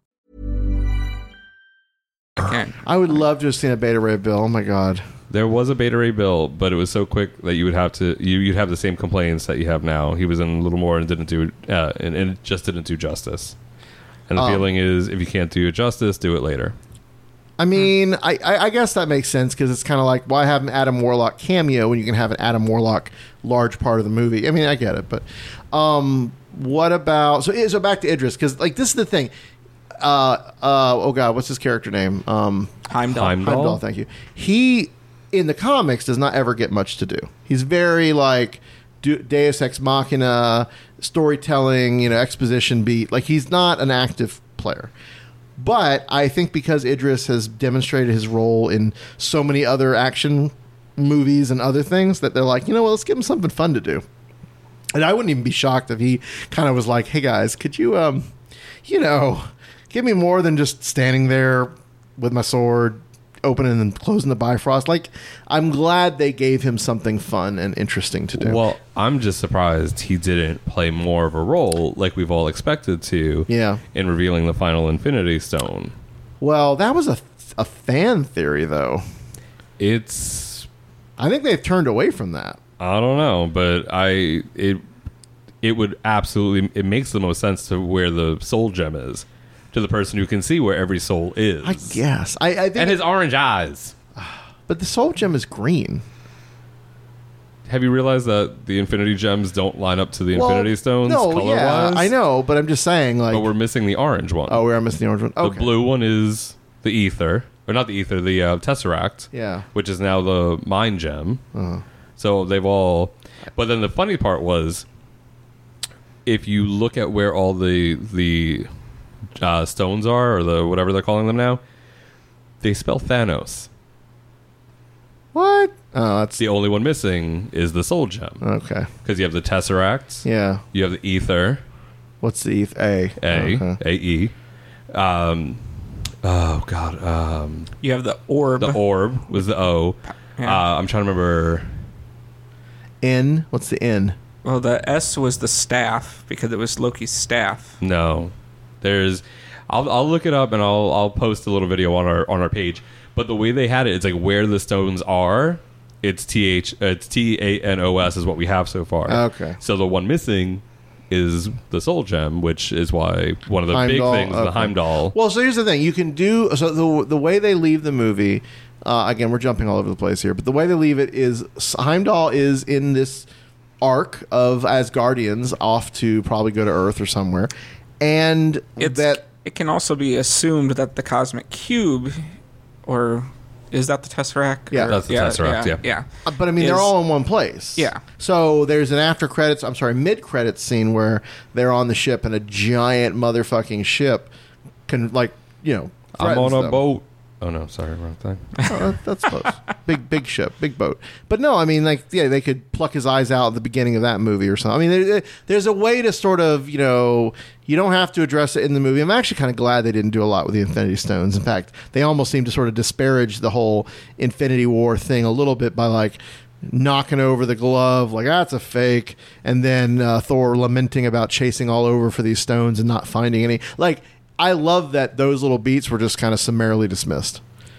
I would love to have seen a Beta Ray Bill. Oh my god. There was a Beta Ray Bill, but it was so quick that you would have to you you'd have the same complaints that you have now. He was in a little more and didn't do uh, and, and it just didn't do justice. And the Um, feeling is, if you can't do it justice, do it later. I mean, I, I, I guess that makes sense because it's kind of like, why have an Adam Warlock cameo when you can have an Adam Warlock large part of the movie? I mean, I get it, but um, what about so so back to Idris because like this is the thing. Uh, uh, oh god, what's his character name? Um, Heimdall. Heimdall? Heimdall, thank you. He in the comics does not ever get much to do. He's very like de- Deus Ex Machina, storytelling, you know, exposition beat. Like he's not an active player. But I think because Idris has demonstrated his role in so many other action movies and other things that they're like, you know what, let's give him something fun to do. And I wouldn't even be shocked if he kind of was like, hey guys, could you, um, you know, give me more than just standing there with my sword, opening and closing the Bifrost. Like, I'm glad they gave him something fun and interesting to do. Well, I'm just surprised he didn't play more of a role like we've all expected to. Yeah. In revealing the final Infinity Stone. Well, that was a, a fan theory, though. It's. I think they've turned away from that. I don't know, but I it it would absolutely it makes the most sense to where the soul gem is, to the person who can see where every soul is. I guess. I, I think and his orange eyes. But the soul gem is green. Have you realized that the Infinity Gems don't line up to the Well, Infinity Stones no, color yeah, wise? I know, but I'm just saying, like, But we're missing the orange one. oh, we are missing the orange one. Okay. The blue one is the ether, or not the ether, the uh, Tesseract. Yeah. Which is now the Mind Gem. Uh-huh. So they've all. But then the funny part was, if you look at where all the the uh, stones are, or the whatever they're calling them now, they spell Thanos. What? Oh, that's the only one missing is the Soul Gem. Okay. Because you have the Tesseract. Yeah. You have the Ether. What's the Ether? A. A. Okay. A E. Um, Oh God. Um, You have the orb. the orb was the O. Yeah. Uh, I'm trying to remember. N. What's the N? Well, the S was the staff because it was Loki's staff. No, there's. I'll I'll look it up and I'll I'll post a little video on our on our page. But the way they had it, it's like where the stones are. It's T H. Uh, it's T A N O S is what we have so far. Okay. So the one missing is the soul gem, which is why one of the big Heimdall, things, the okay. Heimdall. Well, so here's the thing: you can do so the the way they leave the movie. Uh, again, we're jumping all over the place here, but the way they leave it is Heimdall is in this arc of Asgardians off to probably go to Earth or somewhere, and It's, that it can also be assumed that the cosmic cube, or is that the Tesseract? Yeah. Or- That's the Tesseract, yeah. yeah. Uh, But I mean, they're Is- all in one place. Yeah. So there's an after credits, I'm sorry, mid credits scene where they're on the ship and a giant motherfucking ship can, like, you know, I'm on threatens a them. boat. Oh no, sorry, wrong thing. Oh, that- that's close. big, big ship, big boat. But no, I mean, like, yeah, they could pluck his eyes out at the beginning of that movie or something. I mean, there, there's a way to sort of, you know, you don't have to address it in the movie. I'm actually kind of glad they didn't do a lot with the Infinity Stones. In fact, they almost seem to sort of disparage the whole Infinity War thing a little bit by, like, knocking over the glove, like, that's a fake, and then uh, Thor lamenting about chasing all over for these stones and not finding any. Like, I love that those little beats were just kind of summarily dismissed.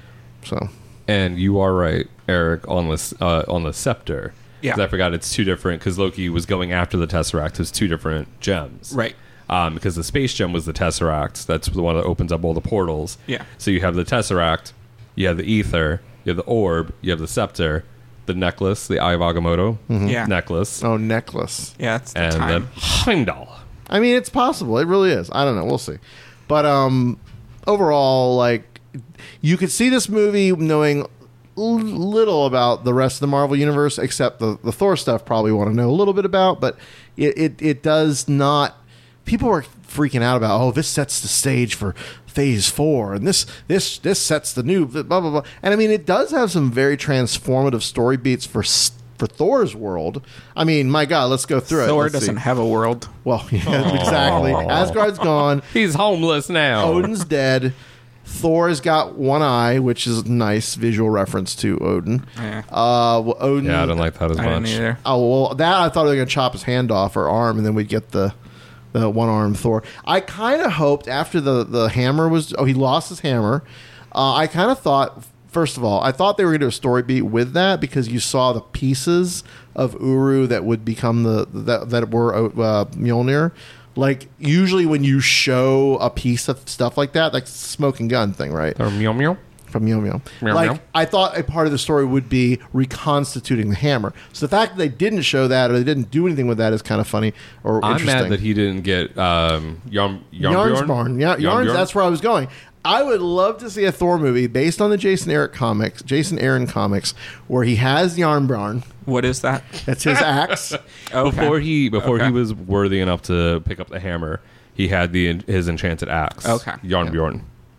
So, And you are right, Eric, on the uh, on the scepter. Yeah. 'Cause I forgot it's two different because Loki was going after the Tesseract. It's two different gems. Right. Um, because the space gem was the Tesseract. That's the one that opens up all the portals. Yeah. So you have the Tesseract, you have the Ether, you have the Orb, you have the Scepter, the necklace, the Eye of Agamotto Yeah. necklace, oh, necklace. Yeah, it's the and time. then Heimdall. I mean, it's possible. It really is. I don't know. We'll see. But um, overall, like, you could see this movie knowing l- little about the rest of the Marvel Universe, except the, the Thor stuff probably want to know a little bit about, but it, it, it does not... People are freaking out about, oh, this sets the stage for phase four, and this this this sets the new... blah, blah, blah. And, I mean, it does have some very transformative story beats for for Thor's world. I mean, my God, let's go through it. Thor Let's see. doesn't have a world. Well, yeah, exactly. Asgard's gone. He's homeless now. Odin's dead. Thor's got one eye, which is a nice visual reference to Odin. Yeah. Uh, well, Odin. Yeah, I don't like that as I didn't much. either. Oh well, that I thought they were going to chop his hand off or arm, and then we'd get the the one armed Thor. I kind of hoped after the the hammer was oh he lost his hammer. Uh, I kind of thought. First of all, I thought they were going to do a story beat with that because you saw the pieces of Uru that would become the that that were uh, Mjolnir. Like, usually when you show a piece of stuff like that, like smoking gun thing, right? Or meow meow. From Meow Meow. Meow like, Meow. I thought a part of the story would be reconstituting the hammer. So the fact that they didn't show that or they didn't do anything with that is kind of funny or I'm interesting. mad that he didn't get um, Yarn Yarn's Yarnbjorn. Barn. Yeah, Yarn's, Yarnbjorn? that's where I was going. I would love to see a Thor movie based on the Jason Aaron comics, Jason Aaron comics, where he has Yarnbarn. What is that? That's his axe. Okay. Before he before Okay. he was worthy enough to pick up the hammer, he had the his enchanted axe. Okay. Yarnbjorn.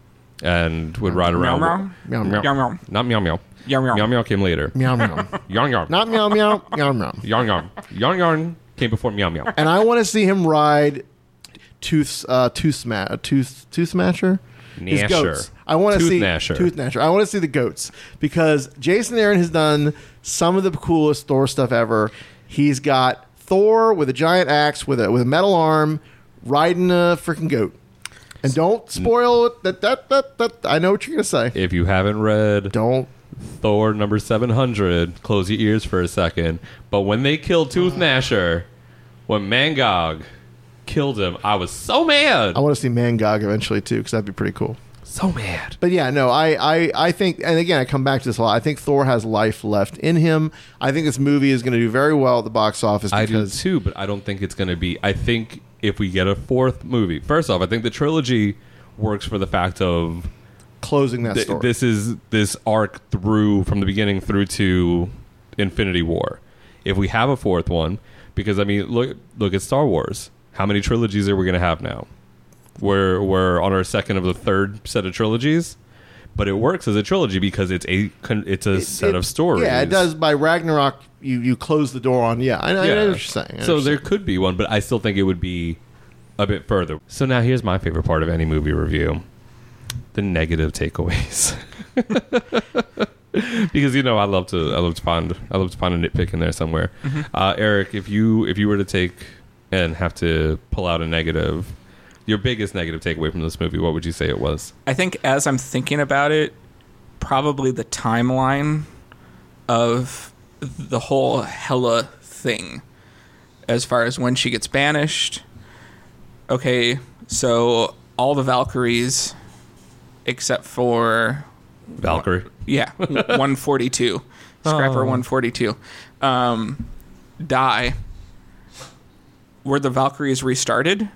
And would ride around. Meow, meow. Meow. Meow, meow. Not meow meow. Meow, meow. Meow meow came later. Meow meow. Yarn yarn. Not meow meow. Yarn meow. Yarn yarn. Yarn yarn came before meow meow. And I want to see him ride Tooth uh, Tooth Sma- Tooth Tooth Smasher. His Gnasher. goats. I want to Tooth see Gnasher. Tooth Gnasher. I want to see the goats because Jason Aaron has done some of the coolest Thor stuff ever. He's got Thor with a giant axe with a with a metal arm riding a freaking goat. And don't spoil it. That, that, that, that, I know what you're going to say. If you haven't read Don't. Thor number seven hundred, close your ears for a second. But when they killed Tooth Gnasher, when Mangog killed him, I was so mad. I want to see Mangog eventually too because that'd be pretty cool. So mad. But yeah, no, I, I, I think, and again, I come back to this a lot. I think Thor has life left in him. I think this movie is going to do very well at the box office I do because too, but I don't think it's going to be. I think if we get a fourth movie, first off, I think the trilogy works for the fact of closing that th- story. this is this arc through from the beginning through to Infinity War. If we have a fourth one, because I mean, look look at Star Wars. How many trilogies are we going to have now? We're we're on our second of the third set of trilogies, but it works as a trilogy because it's a con- it's a It- set it- of stories. Yeah, it does. By Ragnarok, you, you close the door on. Yeah, I, I know what you're saying. I know So what there you're could be one, but I still think it would be a bit further. So now here's my favorite part of any movie review. the negative takeaways. Because you know I love to I love to find I love to find a nitpick in there somewhere. Mm-hmm. Uh, Eric, if you if you were to take and have to pull out a negative, your biggest negative takeaway from this movie, what would you say it was? I think as I'm thinking about it, probably the timeline of the whole Hela thing, as far as when she gets banished. Okay, so all the Valkyries except for Valkyrie. Yeah, one forty-two. Scrapper Oh. one forty-two. Um, die. Were the Valkyries restarted?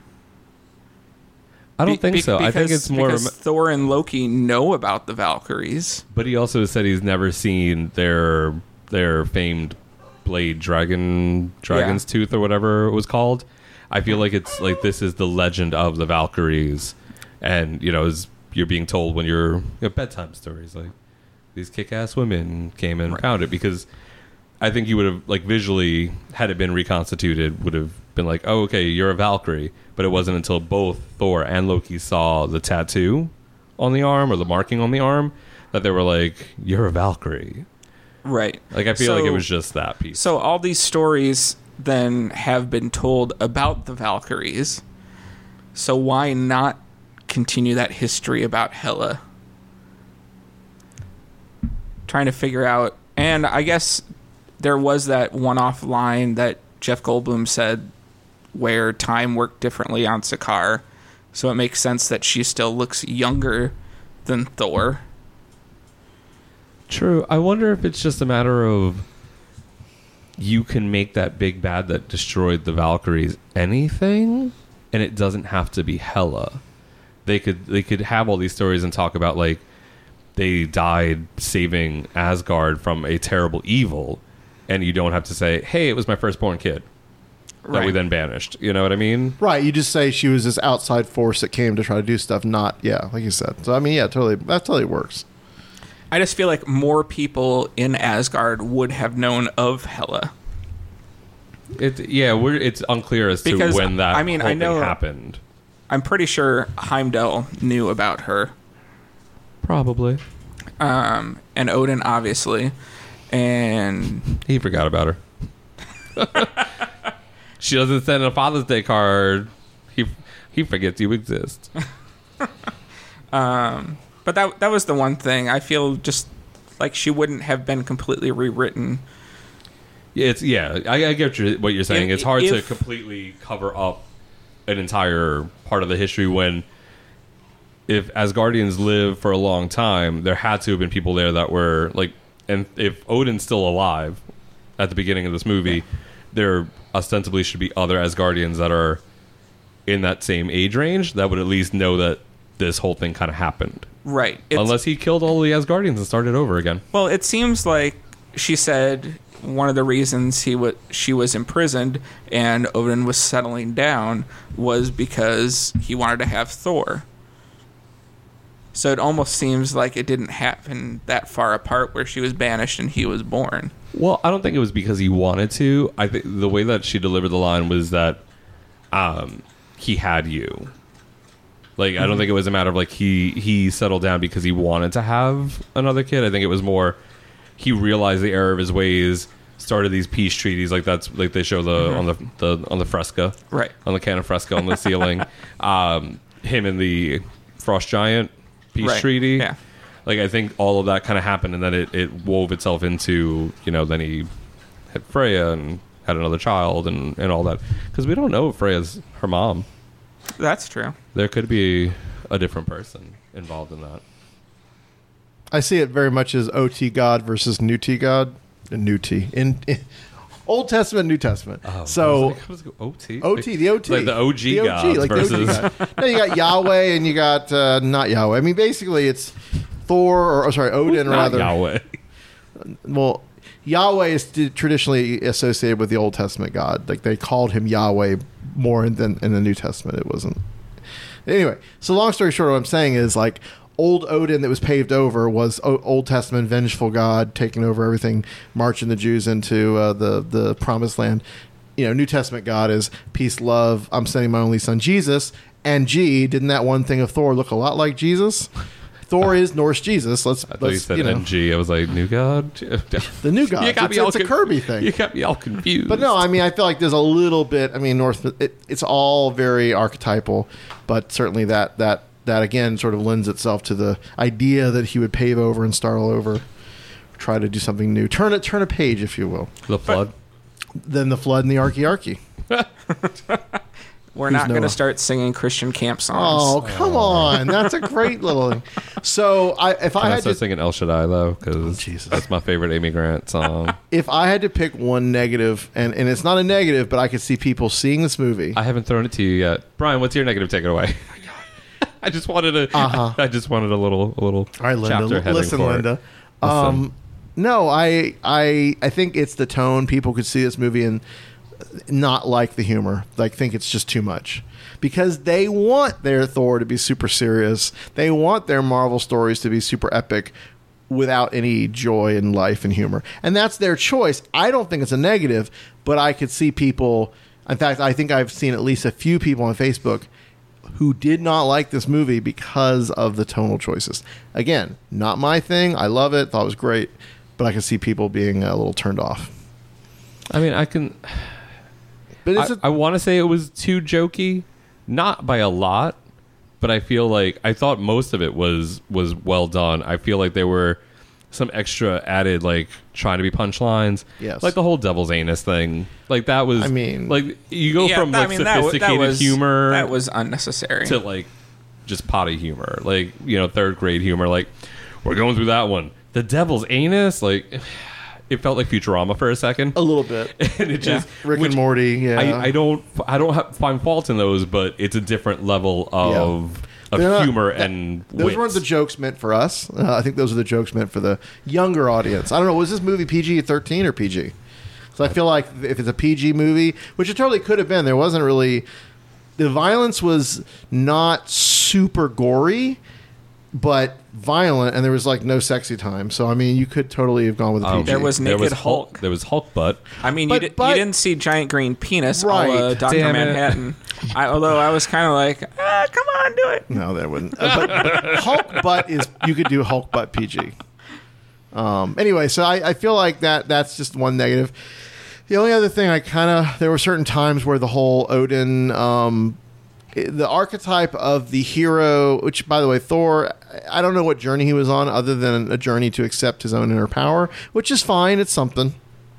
I don't Be- think be- so. I think because- it's more because rem- Thor and Loki know about the Valkyries. But he also said he's never seen their their famed blade dragon dragon's Yeah. tooth or whatever it was called. I feel like it's like this is the legend of the Valkyries, and you know, as you're being told when you're you know, bedtime stories like these kick-ass women came and Right. found it, because I think you would have like visually, had it been reconstituted, would have been like, oh, okay, you're a Valkyrie. But it wasn't until both Thor and Loki saw the tattoo on the arm or the marking on the arm that they were like, you're a Valkyrie. Right. Like, I feel like it So- was just that piece. So all these stories then have been told about the Valkyries. So why not continue that history about Hela? Trying to figure out, and I guess there was that one-off line that Jeff Goldblum said where time worked differently on Sakaar, so it makes sense that she still looks younger than Thor. True. I wonder if it's just a matter of you can make that big bad that destroyed the Valkyries anything, and it doesn't have to be Hela. They could they could have all these stories and talk about like they died saving Asgard from a terrible evil, and you don't have to say, "Hey, it was my firstborn kid that we Right. then banished." You know what I mean? Right. You just say she was this outside force that came to try to do stuff. Not yeah, like you said. So I mean, yeah, totally. That totally works. I just feel like more people in Asgard would have known of Hela. It yeah, we're it's unclear as Because, to when that I mean, whole I know- thing happened. I'm pretty sure Heimdall knew about her. Probably. Um, and Odin, obviously. And He forgot about her. She doesn't send a Father's Day card. He he forgets you exist. um, but that that was the one thing. I feel just like she wouldn't have been completely rewritten. Yeah, it's yeah. I, I get your, what you're saying. If- it's hard to if- completely cover up an entire part of the history when, if Asgardians live for a long time, there had to have been people there that were like, and if Odin's still alive at the beginning of this movie, yeah. there ostensibly should be other Asgardians that are in that same age range that would at least know that this whole thing kind of happened. Right. It's, Unless he killed all the Asgardians and started over again. Well, it seems like she said one of the reasons he wa- she was imprisoned and Odin was settling down was because he wanted to have Thor. So it almost seems like it didn't happen that far apart where she was banished and he was born. Well, I don't think it was because he wanted to. I think the way that she delivered the line was that um, he had you. Like, I don't think it was a matter of like he he settled down because he wanted to have another kid. I think it was more he realized the error of his ways, started these peace treaties, like that's like they show the mm-hmm. on the, the on the fresco, right, on the cannon fresco on the ceiling. Um, him and the Frost Giant peace right. treaty. Yeah. Like, I think all of that kind of happened, and then it, it wove itself into, you know, then he had Freya and had another child and, and all that. Because we don't know if Freya's her mom. That's true. There could be a different person involved in that. I see it very much as O T God versus New T God. New T. In, in Old Testament, New Testament. Oh, so O T? O T, the O T. Like the O G the gods O G, like versus... the O G God. No, you got Yahweh and you got uh, not Yahweh. I mean, basically it's Thor, or oh, sorry, Odin, Who's not rather. Yahweh? Well, Yahweh is t- traditionally associated with the Old Testament God. Like, they called him Yahweh more than in the New Testament. It wasn't. Anyway, so long story short, what I'm saying is, like, old Odin that was paved over was o- Old Testament vengeful God taking over everything, marching the Jews into uh, the, the promised land. You know, New Testament God is peace, love, I'm sending my only son Jesus, And gee, didn't that one thing of Thor look a lot like Jesus? Thor is Norse Jesus. Let's. I thought let's, you said you know, N G. I was like, new god? the new god. You got It's, me all it's a conf- Kirby thing. You got me all confused. But no, I mean, I feel like there's a little bit. I mean, North. It, it's all very archetypal, but certainly that that that again sort of lends itself to the idea that he would pave over and start all over, try to do something new, turn it, turn a page, if you will. The flood. Then the flood and the Arky Arky. We're Who's not going to Noah? start singing Christian camp songs. Oh, come on. That's a great little thing. So I, if Can I I had start to, singing El Shaddai, though? Because that's my favorite Amy Grant song. if I had to pick one negative, and, and it's not a negative, but I could see people seeing this movie. I haven't thrown it to you yet. Brian, what's your negative? Take it away. I just wanted a. Uh-huh. I just wanted a little, a little. All right, Linda. chapter l- heading Listen, for it. Linda. Listen. Um, no, I, I, I think it's the tone. People could see this movie and not like the humor. Like, think it's just too much because they want their Thor to be super serious. They want their Marvel stories to be super epic without any joy in life and humor, and that's their choice. I don't think it's a negative, but I could see people. In fact, I think I've seen at least a few people on Facebook who did not like this movie because of the tonal choices. Again, not my thing. I love it. Thought it was great. But I can see people being a little turned off. I mean, I can. But I, it's a, I want to say it was too jokey, not by a lot, but I feel like I thought most of it was was well done. I feel like there were some extra added, like trying to be punchlines. Yes. Like the whole devil's anus thing. Like that was. I mean, like you go Yeah, from I like mean, that wa- that sophisticated was- humor That was unnecessary. to like just potty humor, like you know third grade humor. Like we're going through that one. The devil's anus, like it felt like Futurama for a second, a little bit. and it just Rick which and Morty. Yeah, I, I don't I don't have, find fault in those, but it's a different level of of They're not- humor that- and those wit. weren't the jokes meant for us. Uh, I think those are the jokes meant for the younger audience. I don't know. Was this movie P G thirteen or P G? So I feel like if it's a P G movie, which it totally could have been, there wasn't really. The violence was not super gory, but violent, and there was like no sexy time. So I mean, you could totally have gone with a P G. Um, There was naked was Hulk. There was Hulk butt. I mean, But- you, di- but- you didn't see giant green penis, Right. right? Doctor Damn it. Manhattan. I, although I was kind of like, ah, come on, do it. No, that wouldn't. Uh, but, but Hulk butt is you could do Hulk butt P G. Um, anyway, so I, I feel like that that's just one negative. The only other thing I kind of there were certain times where the whole Odin, um, the archetype of the hero, which by the way, Thor, I don't know what journey he was on other than a journey to accept his own inner power, which is fine. It's something,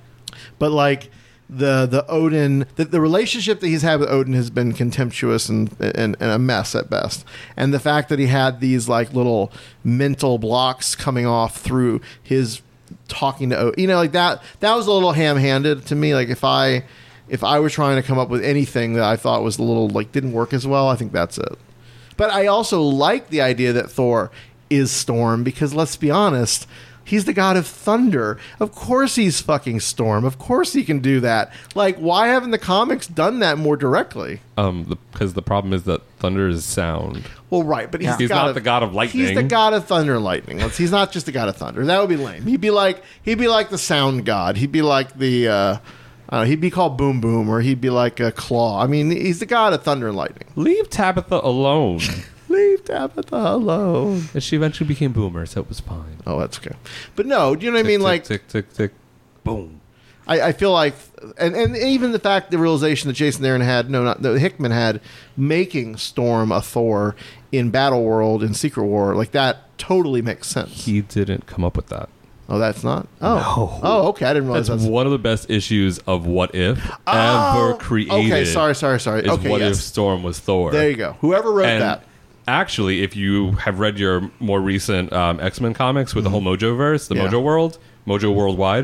but like. The the Odin the, the relationship that he's had with Odin has been contemptuous and, and and a mess at best, and the fact that he had these like little mental blocks coming off through his talking to Odin, you know, like that that was a little ham-handed to me. Like if I if I was trying to come up with anything that I thought was a little like didn't work as well, I think that's it. But I also like the idea that Thor is Storm because let's be honest. He's the god of thunder. Of course he's fucking Storm. Of course he can do that. Like, why haven't the comics done that more directly? Um, because the, the problem is that thunder is sound. Well, right, but he's, Yeah. the He's god not of, the god of lightning. He's the god of thunder and lightning. Let's, he's not just the god of thunder. That would be lame. He'd be like he'd be like the sound god. He'd be like the uh, I don't know, he'd be called Boom Boom, or he'd be like a Claw. I mean, he's the god of thunder and lightning. Leave Tabitha alone. Leave Tabitha alone. And she eventually became Boomer, so it was fine. Oh, that's okay. But no, do you know what I mean? Tick, Like, tick, tick, tick, boom. I, I feel like, and, and even the fact, the realization that Jason Aaron had, no, not that Hickman had, making Storm a Thor in Battle World in Secret War, like that totally makes sense. He didn't come up with that. Oh, that's not. Oh, oh, okay. I didn't realize That's that's. one of the best issues of What If Oh, ever created. okay, sorry, sorry, sorry. Is Okay, What yes. If Storm was Thor? There you go. Whoever wrote And that. Actually, if you have read your more recent um, X-Men comics with Mm-hmm. the whole Mojo verse, the Yeah. Mojo world, Mojo Worldwide,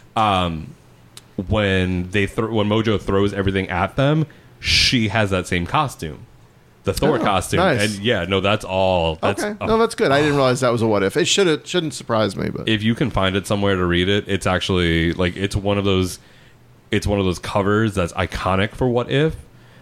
um, when they th- when Mojo throws everything at them, she has that same costume, the Thor Oh, costume, nice. and yeah, no, that's all. That's Okay, a- no, that's good. I didn't realize that was a what if. It should have shouldn't surprise me, but if you can find it somewhere to read it, it's actually like it's one of those, it's one of those covers that's iconic for What If.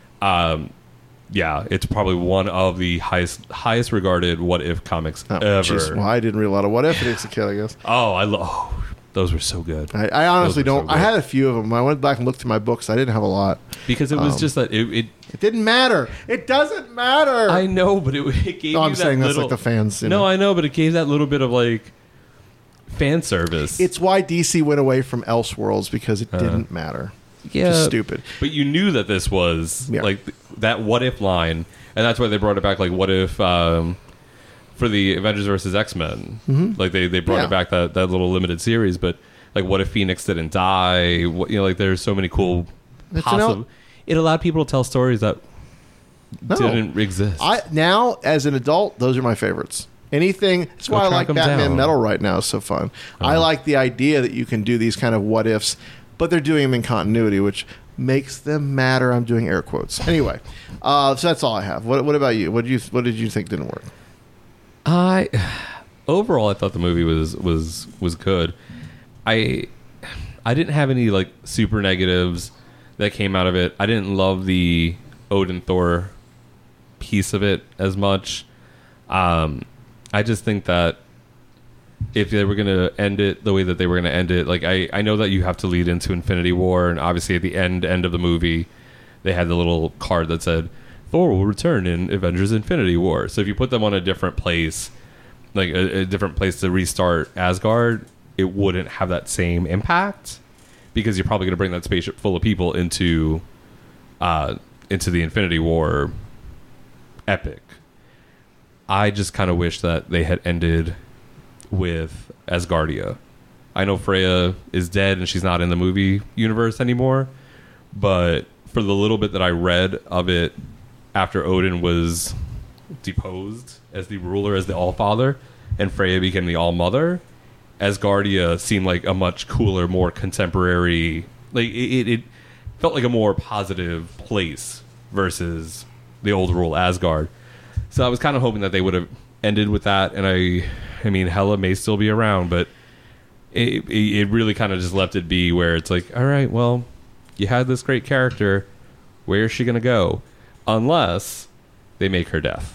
Um, yeah, it's probably one of the highest highest regarded What If comics oh, ever. jeez. Well, I didn't read a lot of what if. It is a kid, I guess. Oh, I love. Those were so good. I, I honestly Those were don't. so I good. had a few of them. I went back and looked through my books. I didn't have a lot because it was Um, just that it, it. It didn't matter. It doesn't matter. I know, but it, it gave. No, you I'm that saying that's little, like the fans. You No, know. I know, but it gave that little bit of like fan service. It's why D C went away from Elseworlds because it Uh, didn't matter. Yeah, Just stupid. But you knew that this was Yeah. like th- that what if line, and that's why they brought it back. Like, what if um, for the Avengers versus X-Men, Mhm. like they, they brought Yeah. it back that, that little limited series. But like, what if Phoenix didn't die? What, you know, like there's so many cool. It's an Possible. el- It allowed people to tell stories that No. didn't exist. I now as an adult, those are my favorites. Anything. That's Go why I track like 'em Batman down. Metal right now. It's so fun. I like the idea that you can do these kind of what ifs, but they're doing them in continuity, which makes them matter. I'm doing air quotes. Anyway, uh, so that's all I have. What, what about you? What did you What did you think didn't work? I overall, I thought the movie was was was good. I I didn't have any like super negatives that came out of it. I didn't love the Odin Thor piece of it as much. Um, I just think that if they were going to end it the way that they were going to end it, like I, I know that you have to lead into Infinity War, and obviously at the end end of the movie, they had the little card that said Thor will return in Avengers Infinity War. So if you put them on a different place, like a, a different place to restart Asgard, it wouldn't have that same impact because you're probably going to bring that spaceship full of people into uh, into the Infinity War epic. I just kind of wish that they had ended with Asgardia. I know Freya is dead and she's not in the movie universe anymore, but for the little bit that I read of it after Odin was deposed as the ruler, as the All-Father, and Freya became the All-Mother, Asgardia seemed like a much cooler, more contemporary, like it, it, it felt like a more positive place versus the old rule Asgard. So I was kind of hoping that they would have ended with that, and I I mean, Hela may still be around, but it, it, it really kind of just left it be where it's like, all right, well, you had this great character. Where is she going to go? Unless they make her death.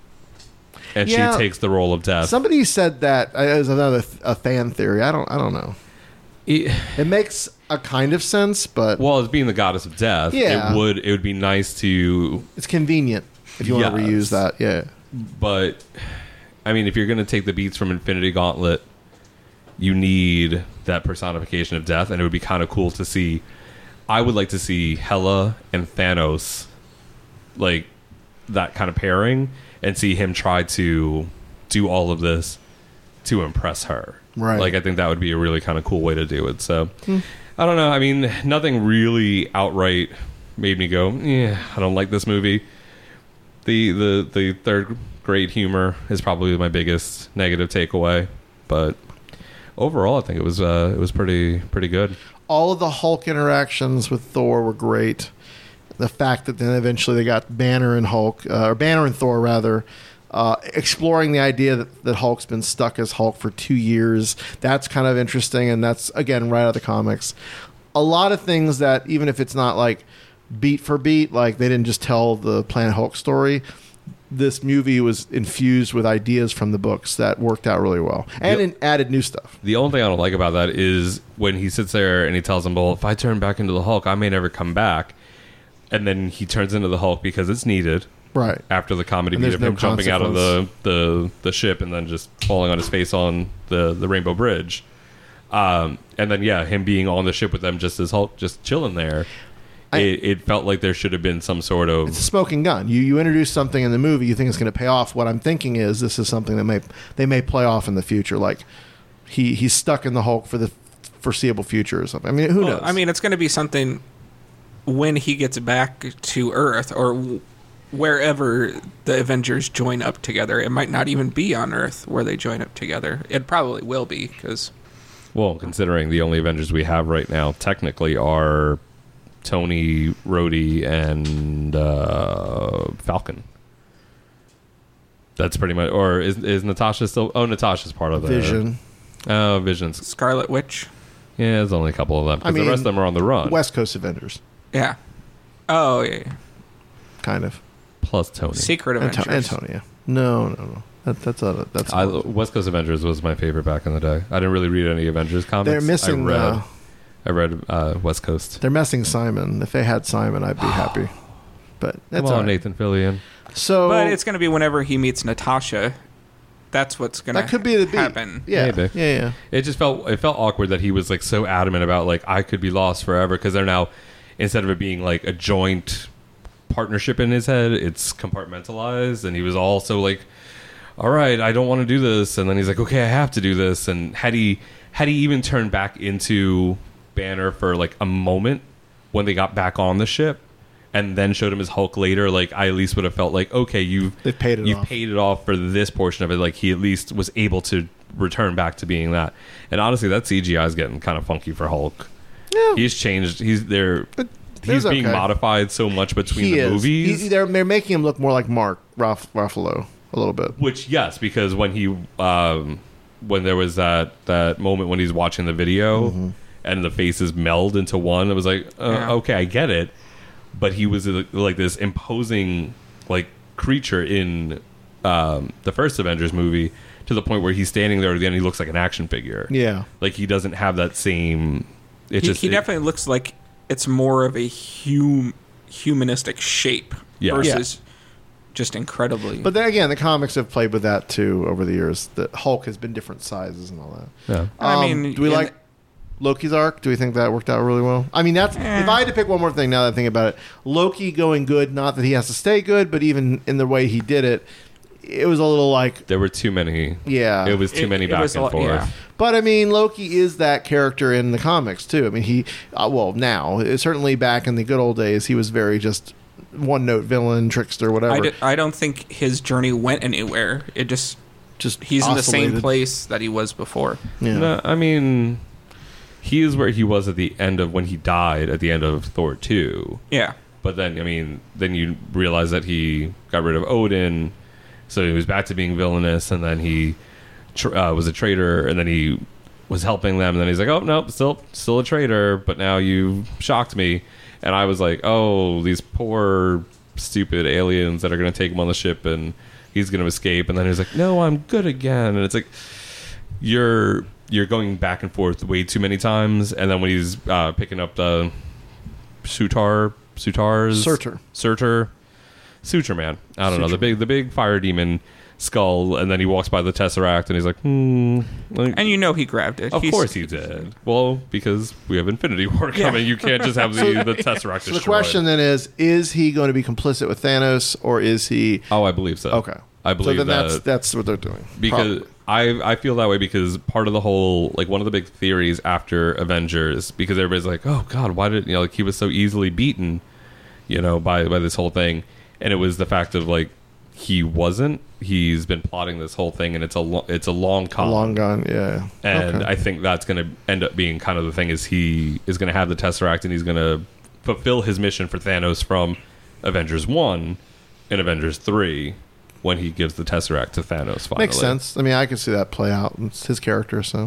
And Yeah. she takes the role of death. Somebody said that uh, as another th- a fan theory. I don't. I don't know. It, it makes a kind of sense, but well, as being the goddess of death, Yeah. it would it would be nice to. it's convenient if you want to Yes. reuse that. Yeah. But I mean, if you're going to take the beats from Infinity Gauntlet, you need that personification of death, and it would be kind of cool to see. I would like to see Hela and Thanos, like that kind of pairing, and see him try to do all of this to impress her. Right. Like, I think that would be a really kind of cool way to do it. So, Hmm. I don't know. I mean, nothing really outright made me go, yeah, I don't like this movie. The the the third grade humor is probably my biggest negative takeaway, but overall, I think it was uh, it was pretty pretty good. All of the Hulk interactions with Thor were great. The fact that then eventually they got Banner and Hulk, uh, or Banner and Thor rather, uh, exploring the idea that, that Hulk's been stuck as Hulk for two years. That's kind of interesting, and that's, again, right out of the comics. A lot of things that, even if it's not like beat for beat, like they didn't just tell the Planet Hulk story, this movie was infused with ideas from the books that worked out really well, and Yep. it added new stuff. The only thing I don't like about that is when he sits there and he tells him, well, if I turn back into the Hulk, I may never come back. And then he turns into the Hulk because it's needed. Right. After the comedy And beat there's of no him jumping out of the, consequence. the, the ship and then just falling on his face on the, the Rainbow Bridge. Um, and then, yeah, him being on the ship with them just as Hulk, just chilling there. I- it, it felt like there should have been some sort of... It's a smoking gun. You you introduce something in the movie, you think it's going to pay off. What I'm thinking is this is something that may they may play off in the future. Like he he's stuck in the Hulk for the foreseeable future or something. I mean, who Well, knows? I mean, it's going to be something when he gets back to Earth or w- wherever the Avengers join up together. It might not even be on Earth where they join up together. It probably will be because... Well, considering the only Avengers we have right now technically are Tony, Rhodey, and uh, Falcon. That's pretty much... Or is is Natasha still... Oh, Natasha's part of the... Vision. Oh, Vision's... Scarlet Witch. Yeah, there's only a couple of them. I Because mean, the rest of them are on the run. West Coast Avengers, Yeah. Oh, yeah. kind of. Plus Tony. Secret Anto- Avengers. Antonia. No, no, no. That, that's a that's. I, West Coast Avengers was my favorite back in the day. I didn't really read any Avengers comics. They're missing. I read, Uh, I read uh, West Coast. they're missing Simon. If they had Simon, I'd be happy. But that's Come on, all right. Nathan Fillion. So, but it's going to be whenever he meets Natasha. That's what's going to that could be the beat. happen. Yeah, Maybe. yeah, yeah. It just felt it felt awkward that he was like so adamant about like I could be lost forever because they're now instead of it being like a joint partnership in his head, it's compartmentalized, and he was also like, all right, I don't want to do this, and then he's like, okay, I have to do this. And had he had he even turned back into Banner for like a moment when they got back on the ship and then showed him as Hulk later, like I at least would have felt like, okay, you've They've paid it you've off. paid it off for this portion of it. Like he at least was able to return back to being that. And honestly, that C G I is getting kind of funky for Hulk. Yeah. He's changed. He's there. He's He's being okay. modified so much between He the is. movies. He, they're, they're making him look more like Mark Ruff, Ruffalo a little bit. Which yes, because when he um, when there was that that moment when he's watching the video Mm-hmm. and the faces meld into one, it was like uh, Yeah. okay, I get it. But he was uh, like this imposing like creature in um, the first Avengers movie to the point where he's standing there at the end. He looks like an action figure. Yeah, like he doesn't have that same. It He, just he it- definitely looks like it's more of a hum, humanistic shape Yeah. versus just incredibly. but then again, the comics have played with that too over the years. That Hulk has been different sizes and all that. Yeah. I Um, mean, do we in- like Loki's arc? Do we think that worked out really well? I mean, that's Eh. if I had to pick one more thing. Now that I think about it, Loki going good. Not that he has to stay good, but even in the way he did it, it was a little like There were too many. yeah. It was too It- many it back was a and lot- forth. yeah. But I mean, Loki is that character in the comics too. I mean, he uh, well now certainly back in the good old days, he was very just one note villain, trickster, whatever. I, d- I don't think his journey went anywhere. It just just he's in the same oscillated. place that he was before. Yeah. No, I mean, he is where he was at the end of when he died at the end of Thor two. Yeah. But then, I mean, then you realize that he got rid of Odin, so he was back to being villainous, and then he tr- uh, was a traitor, and then he was helping them, and then he's like, oh, nope, still, still a traitor, but now you shocked me. And I was like, oh, these poor, stupid aliens that are going to take him on the ship, and he's going to escape. And then he's like, no, I'm good again. And it's like, you're you're going back and forth way too many times. And then when he's uh, picking up the Sutar, Sutar's Surtur. Surtur, Suture Man. I don't know, the big the big fire demon skull, and then he walks by the Tesseract, and he's like, hmm. Like, And you know he grabbed it. of He's- course he did. Well, because we have Infinity War Yeah. coming, you can't just have the, the Tesseract So destroyed. the question then is: is he going to be complicit with Thanos, or is he? Oh, I believe so. Okay, I believe so then that that's that's what they're doing. because Probably. I I feel that way because part of the whole like one of the big theories after Avengers, because everybody's like, oh God, why did you know like he was so easily beaten, you know, by by this whole thing, and it was the fact of like he wasn't. He's been plotting this whole thing, and it's a lo- it's a long con. long gone, yeah. And Okay. I think that's going to end up being kind of the thing is he is going to have the Tesseract, and he's going to fulfill his mission for Thanos from Avengers one and Avengers three when he gives the Tesseract to Thanos finally. Makes sense. I mean, I can see that play out. It's his character, so.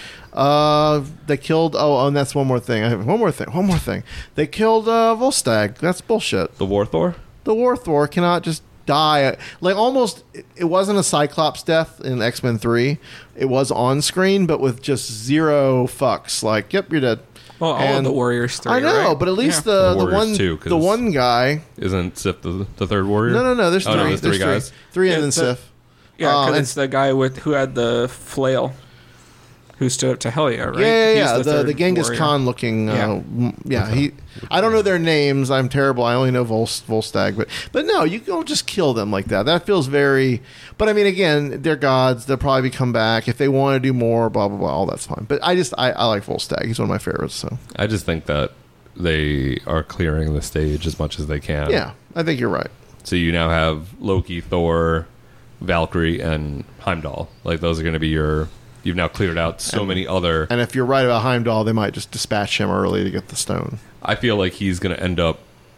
Uh, they killed. Oh, oh, and that's one more thing. I have one more thing. One more thing. They killed uh, Volstagg. That's bullshit. The War Thor? The War Thor cannot just die. Like almost, it- it wasn't a Cyclops death in X Men three. It was on screen, but with just zero fucks. Like, yep, you're dead. Well, all of And- the Warriors three. I know, right? but at least Yeah. the The the, Warriors one too, 'cause- the one guy. Isn't Sif the, the third warrior? No, no, no. There's Oh, three. no, there's three There's guys. Three, Yeah, and then the- Sif. Yeah, Uh, because and- it's the guy with who had the flail, who stood up to Helia, right? Yeah, yeah, He's yeah. The, the, third Genghis warrior. Khan looking. Uh, Yeah. m- yeah, he. I don't know their names. I'm terrible. I only know Vol, Volstagg, but but no, you don't just kill them like that. That feels very. But I mean, again, they're gods. They'll probably come back if they want to do more. Blah blah blah. All that's fine. But I just I, I like Volstagg. He's one of my favorites. So I just think that they are clearing the stage as much as they can. yeah, I think you're right. So you now have Loki, Thor, Valkyrie, and Heimdall. Like those are going to be your. You've now cleared out so And- many other. And if you're right about Heimdall, they might just dispatch him early to get the stone. I feel like he's going to end up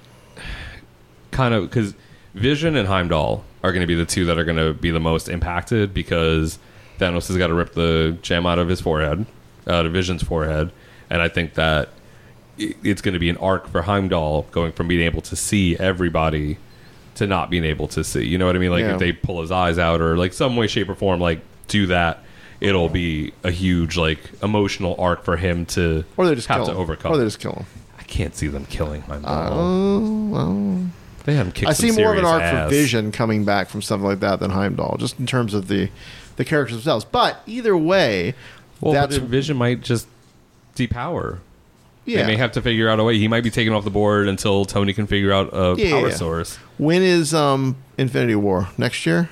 kind of because Vision and Heimdall are going to be the two that are going to be the most impacted because Thanos has got to rip the gem out of his forehead, out of Vision's forehead, and I think that i- it's going to be an arc for Heimdall going from being able to see everybody to not being able to see. You know what I mean? Like Yeah. if they pull his eyes out or like some way, shape, or form, like do that, it'll be a huge like emotional arc for him to Or they just have kill to him. overcome. Or they just kill him. I can't see them killing my Oh, mom. well. They haven't kicked I some see more of an serious arc ass. for Vision coming back from something like that than Heimdall, just in terms of the the characters themselves. But either way, Well, that's but Vision might just depower. Yeah. They may have to figure out a way. He might be taken off the board until Tony can figure out a Yeah, power yeah. source. When is um, Infinity War? Next year?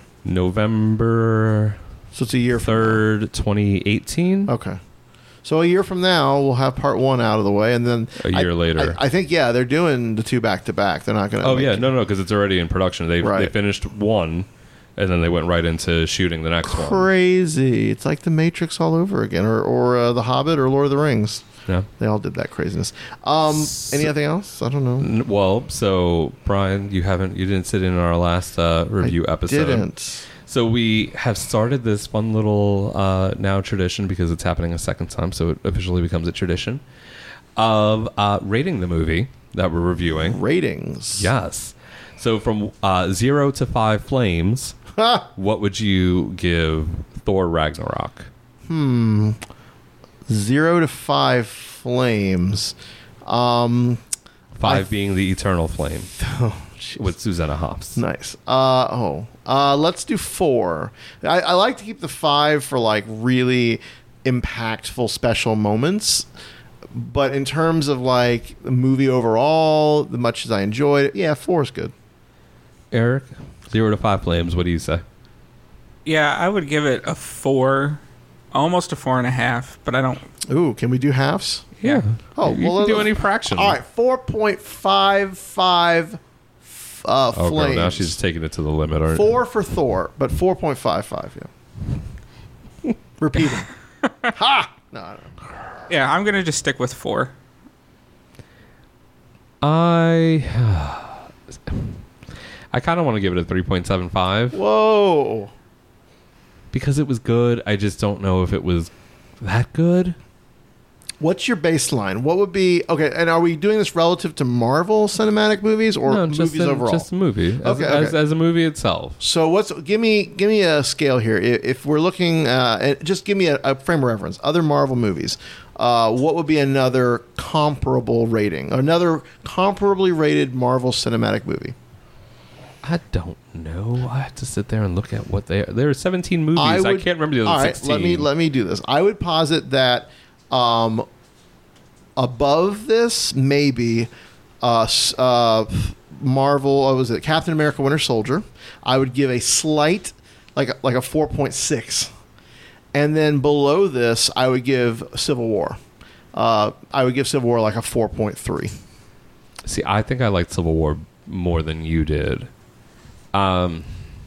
November So it's a year from third, twenty eighteen. Okay. So a year from now, we'll have part one out of the way, and then A year I- later. I, I think yeah, they're doing the two back to back. They're not going to. Oh yeah, no, no, because it's already in production. They they Right. finished one, and then they went right into shooting the next one. Crazy! It's like the Matrix all over again, or or uh, the Hobbit, or Lord of the Rings. Yeah, they all did that craziness. Um, anything else? I don't know. N- Well, so Brian, you haven't, you didn't sit in our last uh, review I episode. didn't. So we have started this fun little uh, now tradition because it's happening a second time, so it officially becomes a tradition of uh, rating the movie that we're reviewing. Ratings. Yes. So from uh, zero to five flames, what would you give Thor Ragnarok? Hmm. Zero to five flames. Um, Five I- being the eternal flame Oh, with Susanna Hoffs. Nice. Uh, oh, uh, let's do four. I, I like to keep the five for like really impactful special moments. But in terms of like the movie overall, as much as I enjoyed it, yeah, four is good. Eric, zero to five flames. What do you say? Yeah, I would give it a four, almost a four and a half, but I don't. Ooh, can we do halves? Yeah. Oh, You well, can do let's- any fraction. All right, four point five five uh, Oh, girl, flames. now she's taking it to the limit. Aren't Four for Thor, but four point five five. Yeah. Repeating. Ha! No, I don't know. Yeah, I'm gonna just stick with four. I I kind of want to give it a three point seven five Whoa. because it was good. I just don't know if it was that good. What's your baseline? What would be okay? And are we doing this relative to Marvel cinematic movies or No, movies just a, overall? just a movie. As, Okay, as, okay. as a movie itself. So what's give me give me a scale here. I- If we're looking, uh, and just give me a, a frame of reference. Other Marvel movies. Uh, what would be another comparable rating? Another comparably rated Marvel cinematic movie? I don't know. I have to sit there and look at what they are. There are seventeen movies. I, would- can't remember the all other right, sixteen. let me let me do this. I would posit that um, above this, maybe uh, s- uh, Marvel. What was it? Captain America: Winter Soldier. I would give a slight, like a, like a four point six, and then below this, I would give Civil War. Uh, I would give Civil War like a four point three. See, I think I liked Civil War more than you did. Um,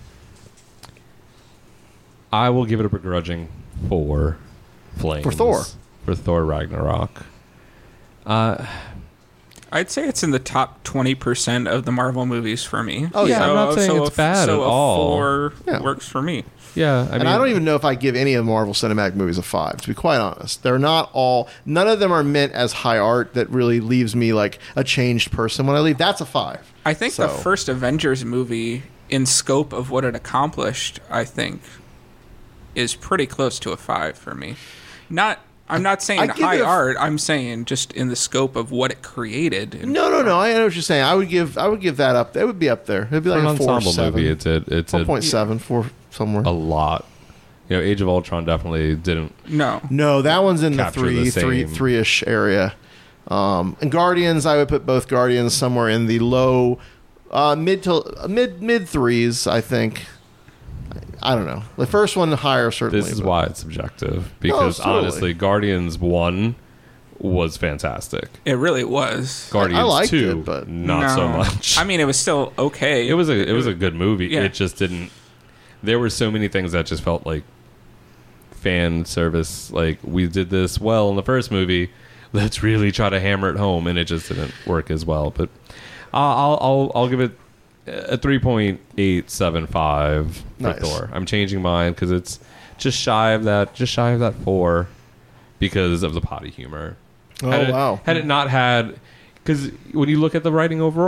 I will give it a begrudging four flames For Thor. For Thor Ragnarok. Uh, I'd say it's in the top twenty percent of the Marvel movies for me. Oh, yeah. I'm not saying so it's a- bad so at a all. Four Yeah. works for me. yeah, I And mean, I don't even know if I give any of Marvel cinematic movies a five, to be quite honest. They're not all, none of them are meant as high art that really leaves me like a changed person when I leave. That's a five. I think the So- first Avengers movie, in scope of what it accomplished, I think, is pretty close to a five for me. Not, I'm not saying I'd give high it a f- art. I'm saying just in the scope of what it created. And No, no, no. I know what you're saying. I would give, I would give that up. It would be up there. It'd be for like an a four, ensemble seven, movie, it's a, it's four a, point seven, four somewhere. a lot. You know, Age of Ultron definitely didn't. No, No, that one's in the Capture three, the three, same. three-ish area. Um, and Guardians, I would put both Guardians somewhere in the low, uh, mid to mid mid threes. I think. I don't know. The first one higher certainly. This is but- why it's subjective because totally. honestly, Guardians one was fantastic. it really was. Guardians liked two, it, but- not so No. much. I mean, it was still okay. it was a it was a good movie. Yeah. It just didn't. There were so many things that just felt like fan service. Like we did this well in the first movie. Let's really try to hammer it home, and it just didn't work as well. But I'll I'll I'll, I'll give it a three point eight seven five for Nice. Thor. I'm changing mine because it's just shy of that. Just shy of that four because of the potty humor. Oh, had it, wow. Had it not had, because when you look at the writing overall,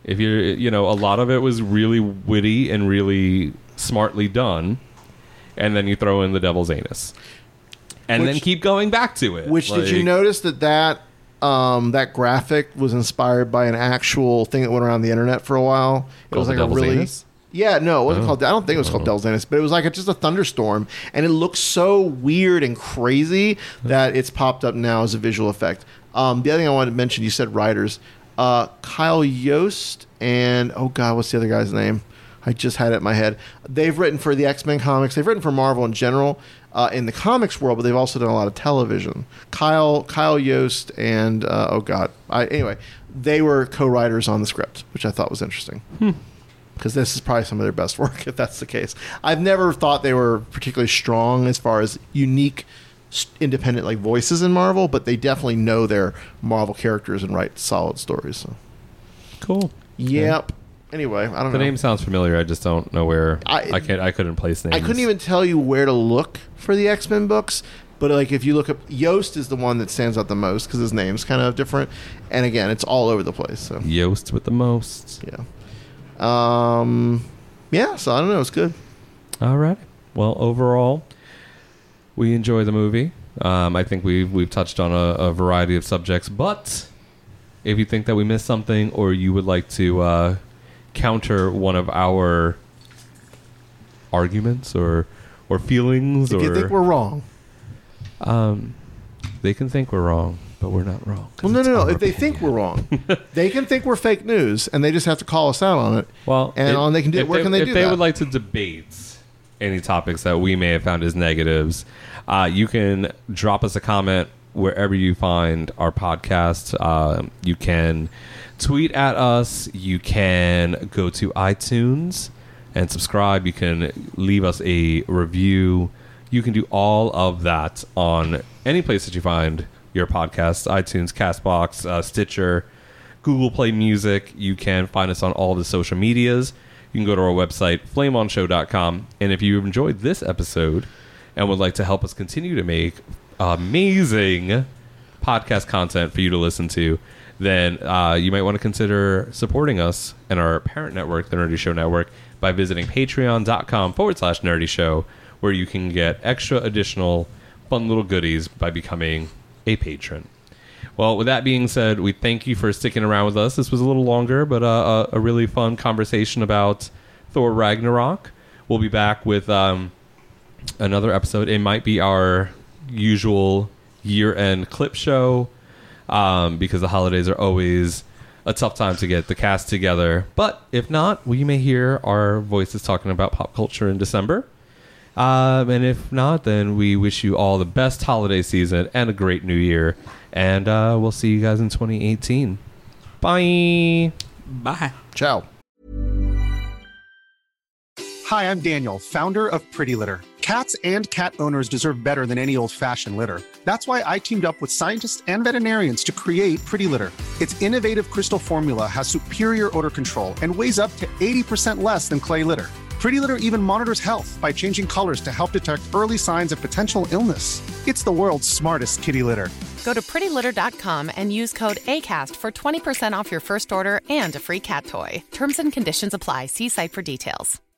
If you're, you know, a lot of it was really witty and really smartly done, and then you throw in the devil's anus, and Which- then keep going back to it. Which did you Like- notice that that um, that graphic was inspired by an actual thing that went around the internet for a while? It Called was the like a Devil's really Anus? yeah no it wasn't Oh. called I don't think it was called Devil's Anus, but it was like a, just a thunderstorm, and it looked so weird and crazy that it's popped up now as a visual effect. Um, the other thing I wanted to mention, you said writers, uh, Kyle Yost and oh god, what's the other guy's name? I just had it in my head. They've written for the X-Men comics. They've written for Marvel in general uh, in the comics world, but they've also done a lot of television. Kyle Kyle Yost and uh, oh god, I, anyway, they were co-writers on the script, which I thought was interesting. Because this is probably some of their best work, if that's the case. I've never thought they were particularly strong as far as unique, s- independent like voices in Marvel, but they definitely know their Marvel characters and write solid stories. So. Cool. Yep. Anyway, I don't The know. name sounds familiar. I just don't know where. I- I, can't. I couldn't place names. I couldn't even tell you where to look for the X-Men books, but like if you look up, Yost is the one that stands out the most because his name's kind of different, and again, it's all over the place. So Yost with the most. yeah, um, yeah. So I don't know. It's good. All right. Well, overall, we enjoy the movie. Um, I think we've we've touched on a, a variety of subjects, but if you think that we missed something, or you would like to uh, counter one of our arguments or or feelings, If or you think we're wrong, um, they can think we're wrong, but we're not wrong. 'cause well, no, it's no, no. our If they opinion. think we're wrong, they can think we're fake news, and they just have to call us out on it. Well, and if- on they can do. if Where can they if do they that? would like to debate any topics that we may have found as negatives, uh, you can drop us a comment wherever you find our podcast. Um, you can tweet at us. You can go to iTunes and subscribe. You can leave us a review. You can do all of that on any place that you find your podcast: iTunes, Castbox, uh, Stitcher, Google Play Music. You can find us on all the social medias. You can go to our website, flame on show dot com. And if you've enjoyed this episode and would like to help us continue to make amazing podcast content for you to listen to, then uh, you might want to consider supporting us and our parent network, the Nerdy Show Network, by visiting patreon.com forward slash nerdy show, where you can get extra additional fun little goodies by becoming a patron. Well, with that being said, we thank you for sticking around with us. This was a little longer, but uh, a, a really fun conversation about Thor Ragnarok. We'll be back with um, another episode. It might be our usual year-end clip show, um, because the holidays are always a tough time to get the cast together. But if not, we may hear our voices talking about pop culture in December. Um, and if not, then we wish you all the best holiday season and a great new year. And uh, we'll see you guys in twenty eighteen. Bye. Bye. Ciao. Hi, I'm Daniel, founder of Pretty Litter. Cats and cat owners deserve better than any old-fashioned litter. That's why I teamed up with scientists and veterinarians to create Pretty Litter. Its innovative crystal formula has superior odor control and weighs up to eighty percent less than clay litter. Pretty Litter even monitors health by changing colors to help detect early signs of potential illness. It's the world's smartest kitty litter. Go to pretty litter dot com and use code ACAST for twenty percent off your first order and a free cat toy. Terms and conditions apply. See site for details.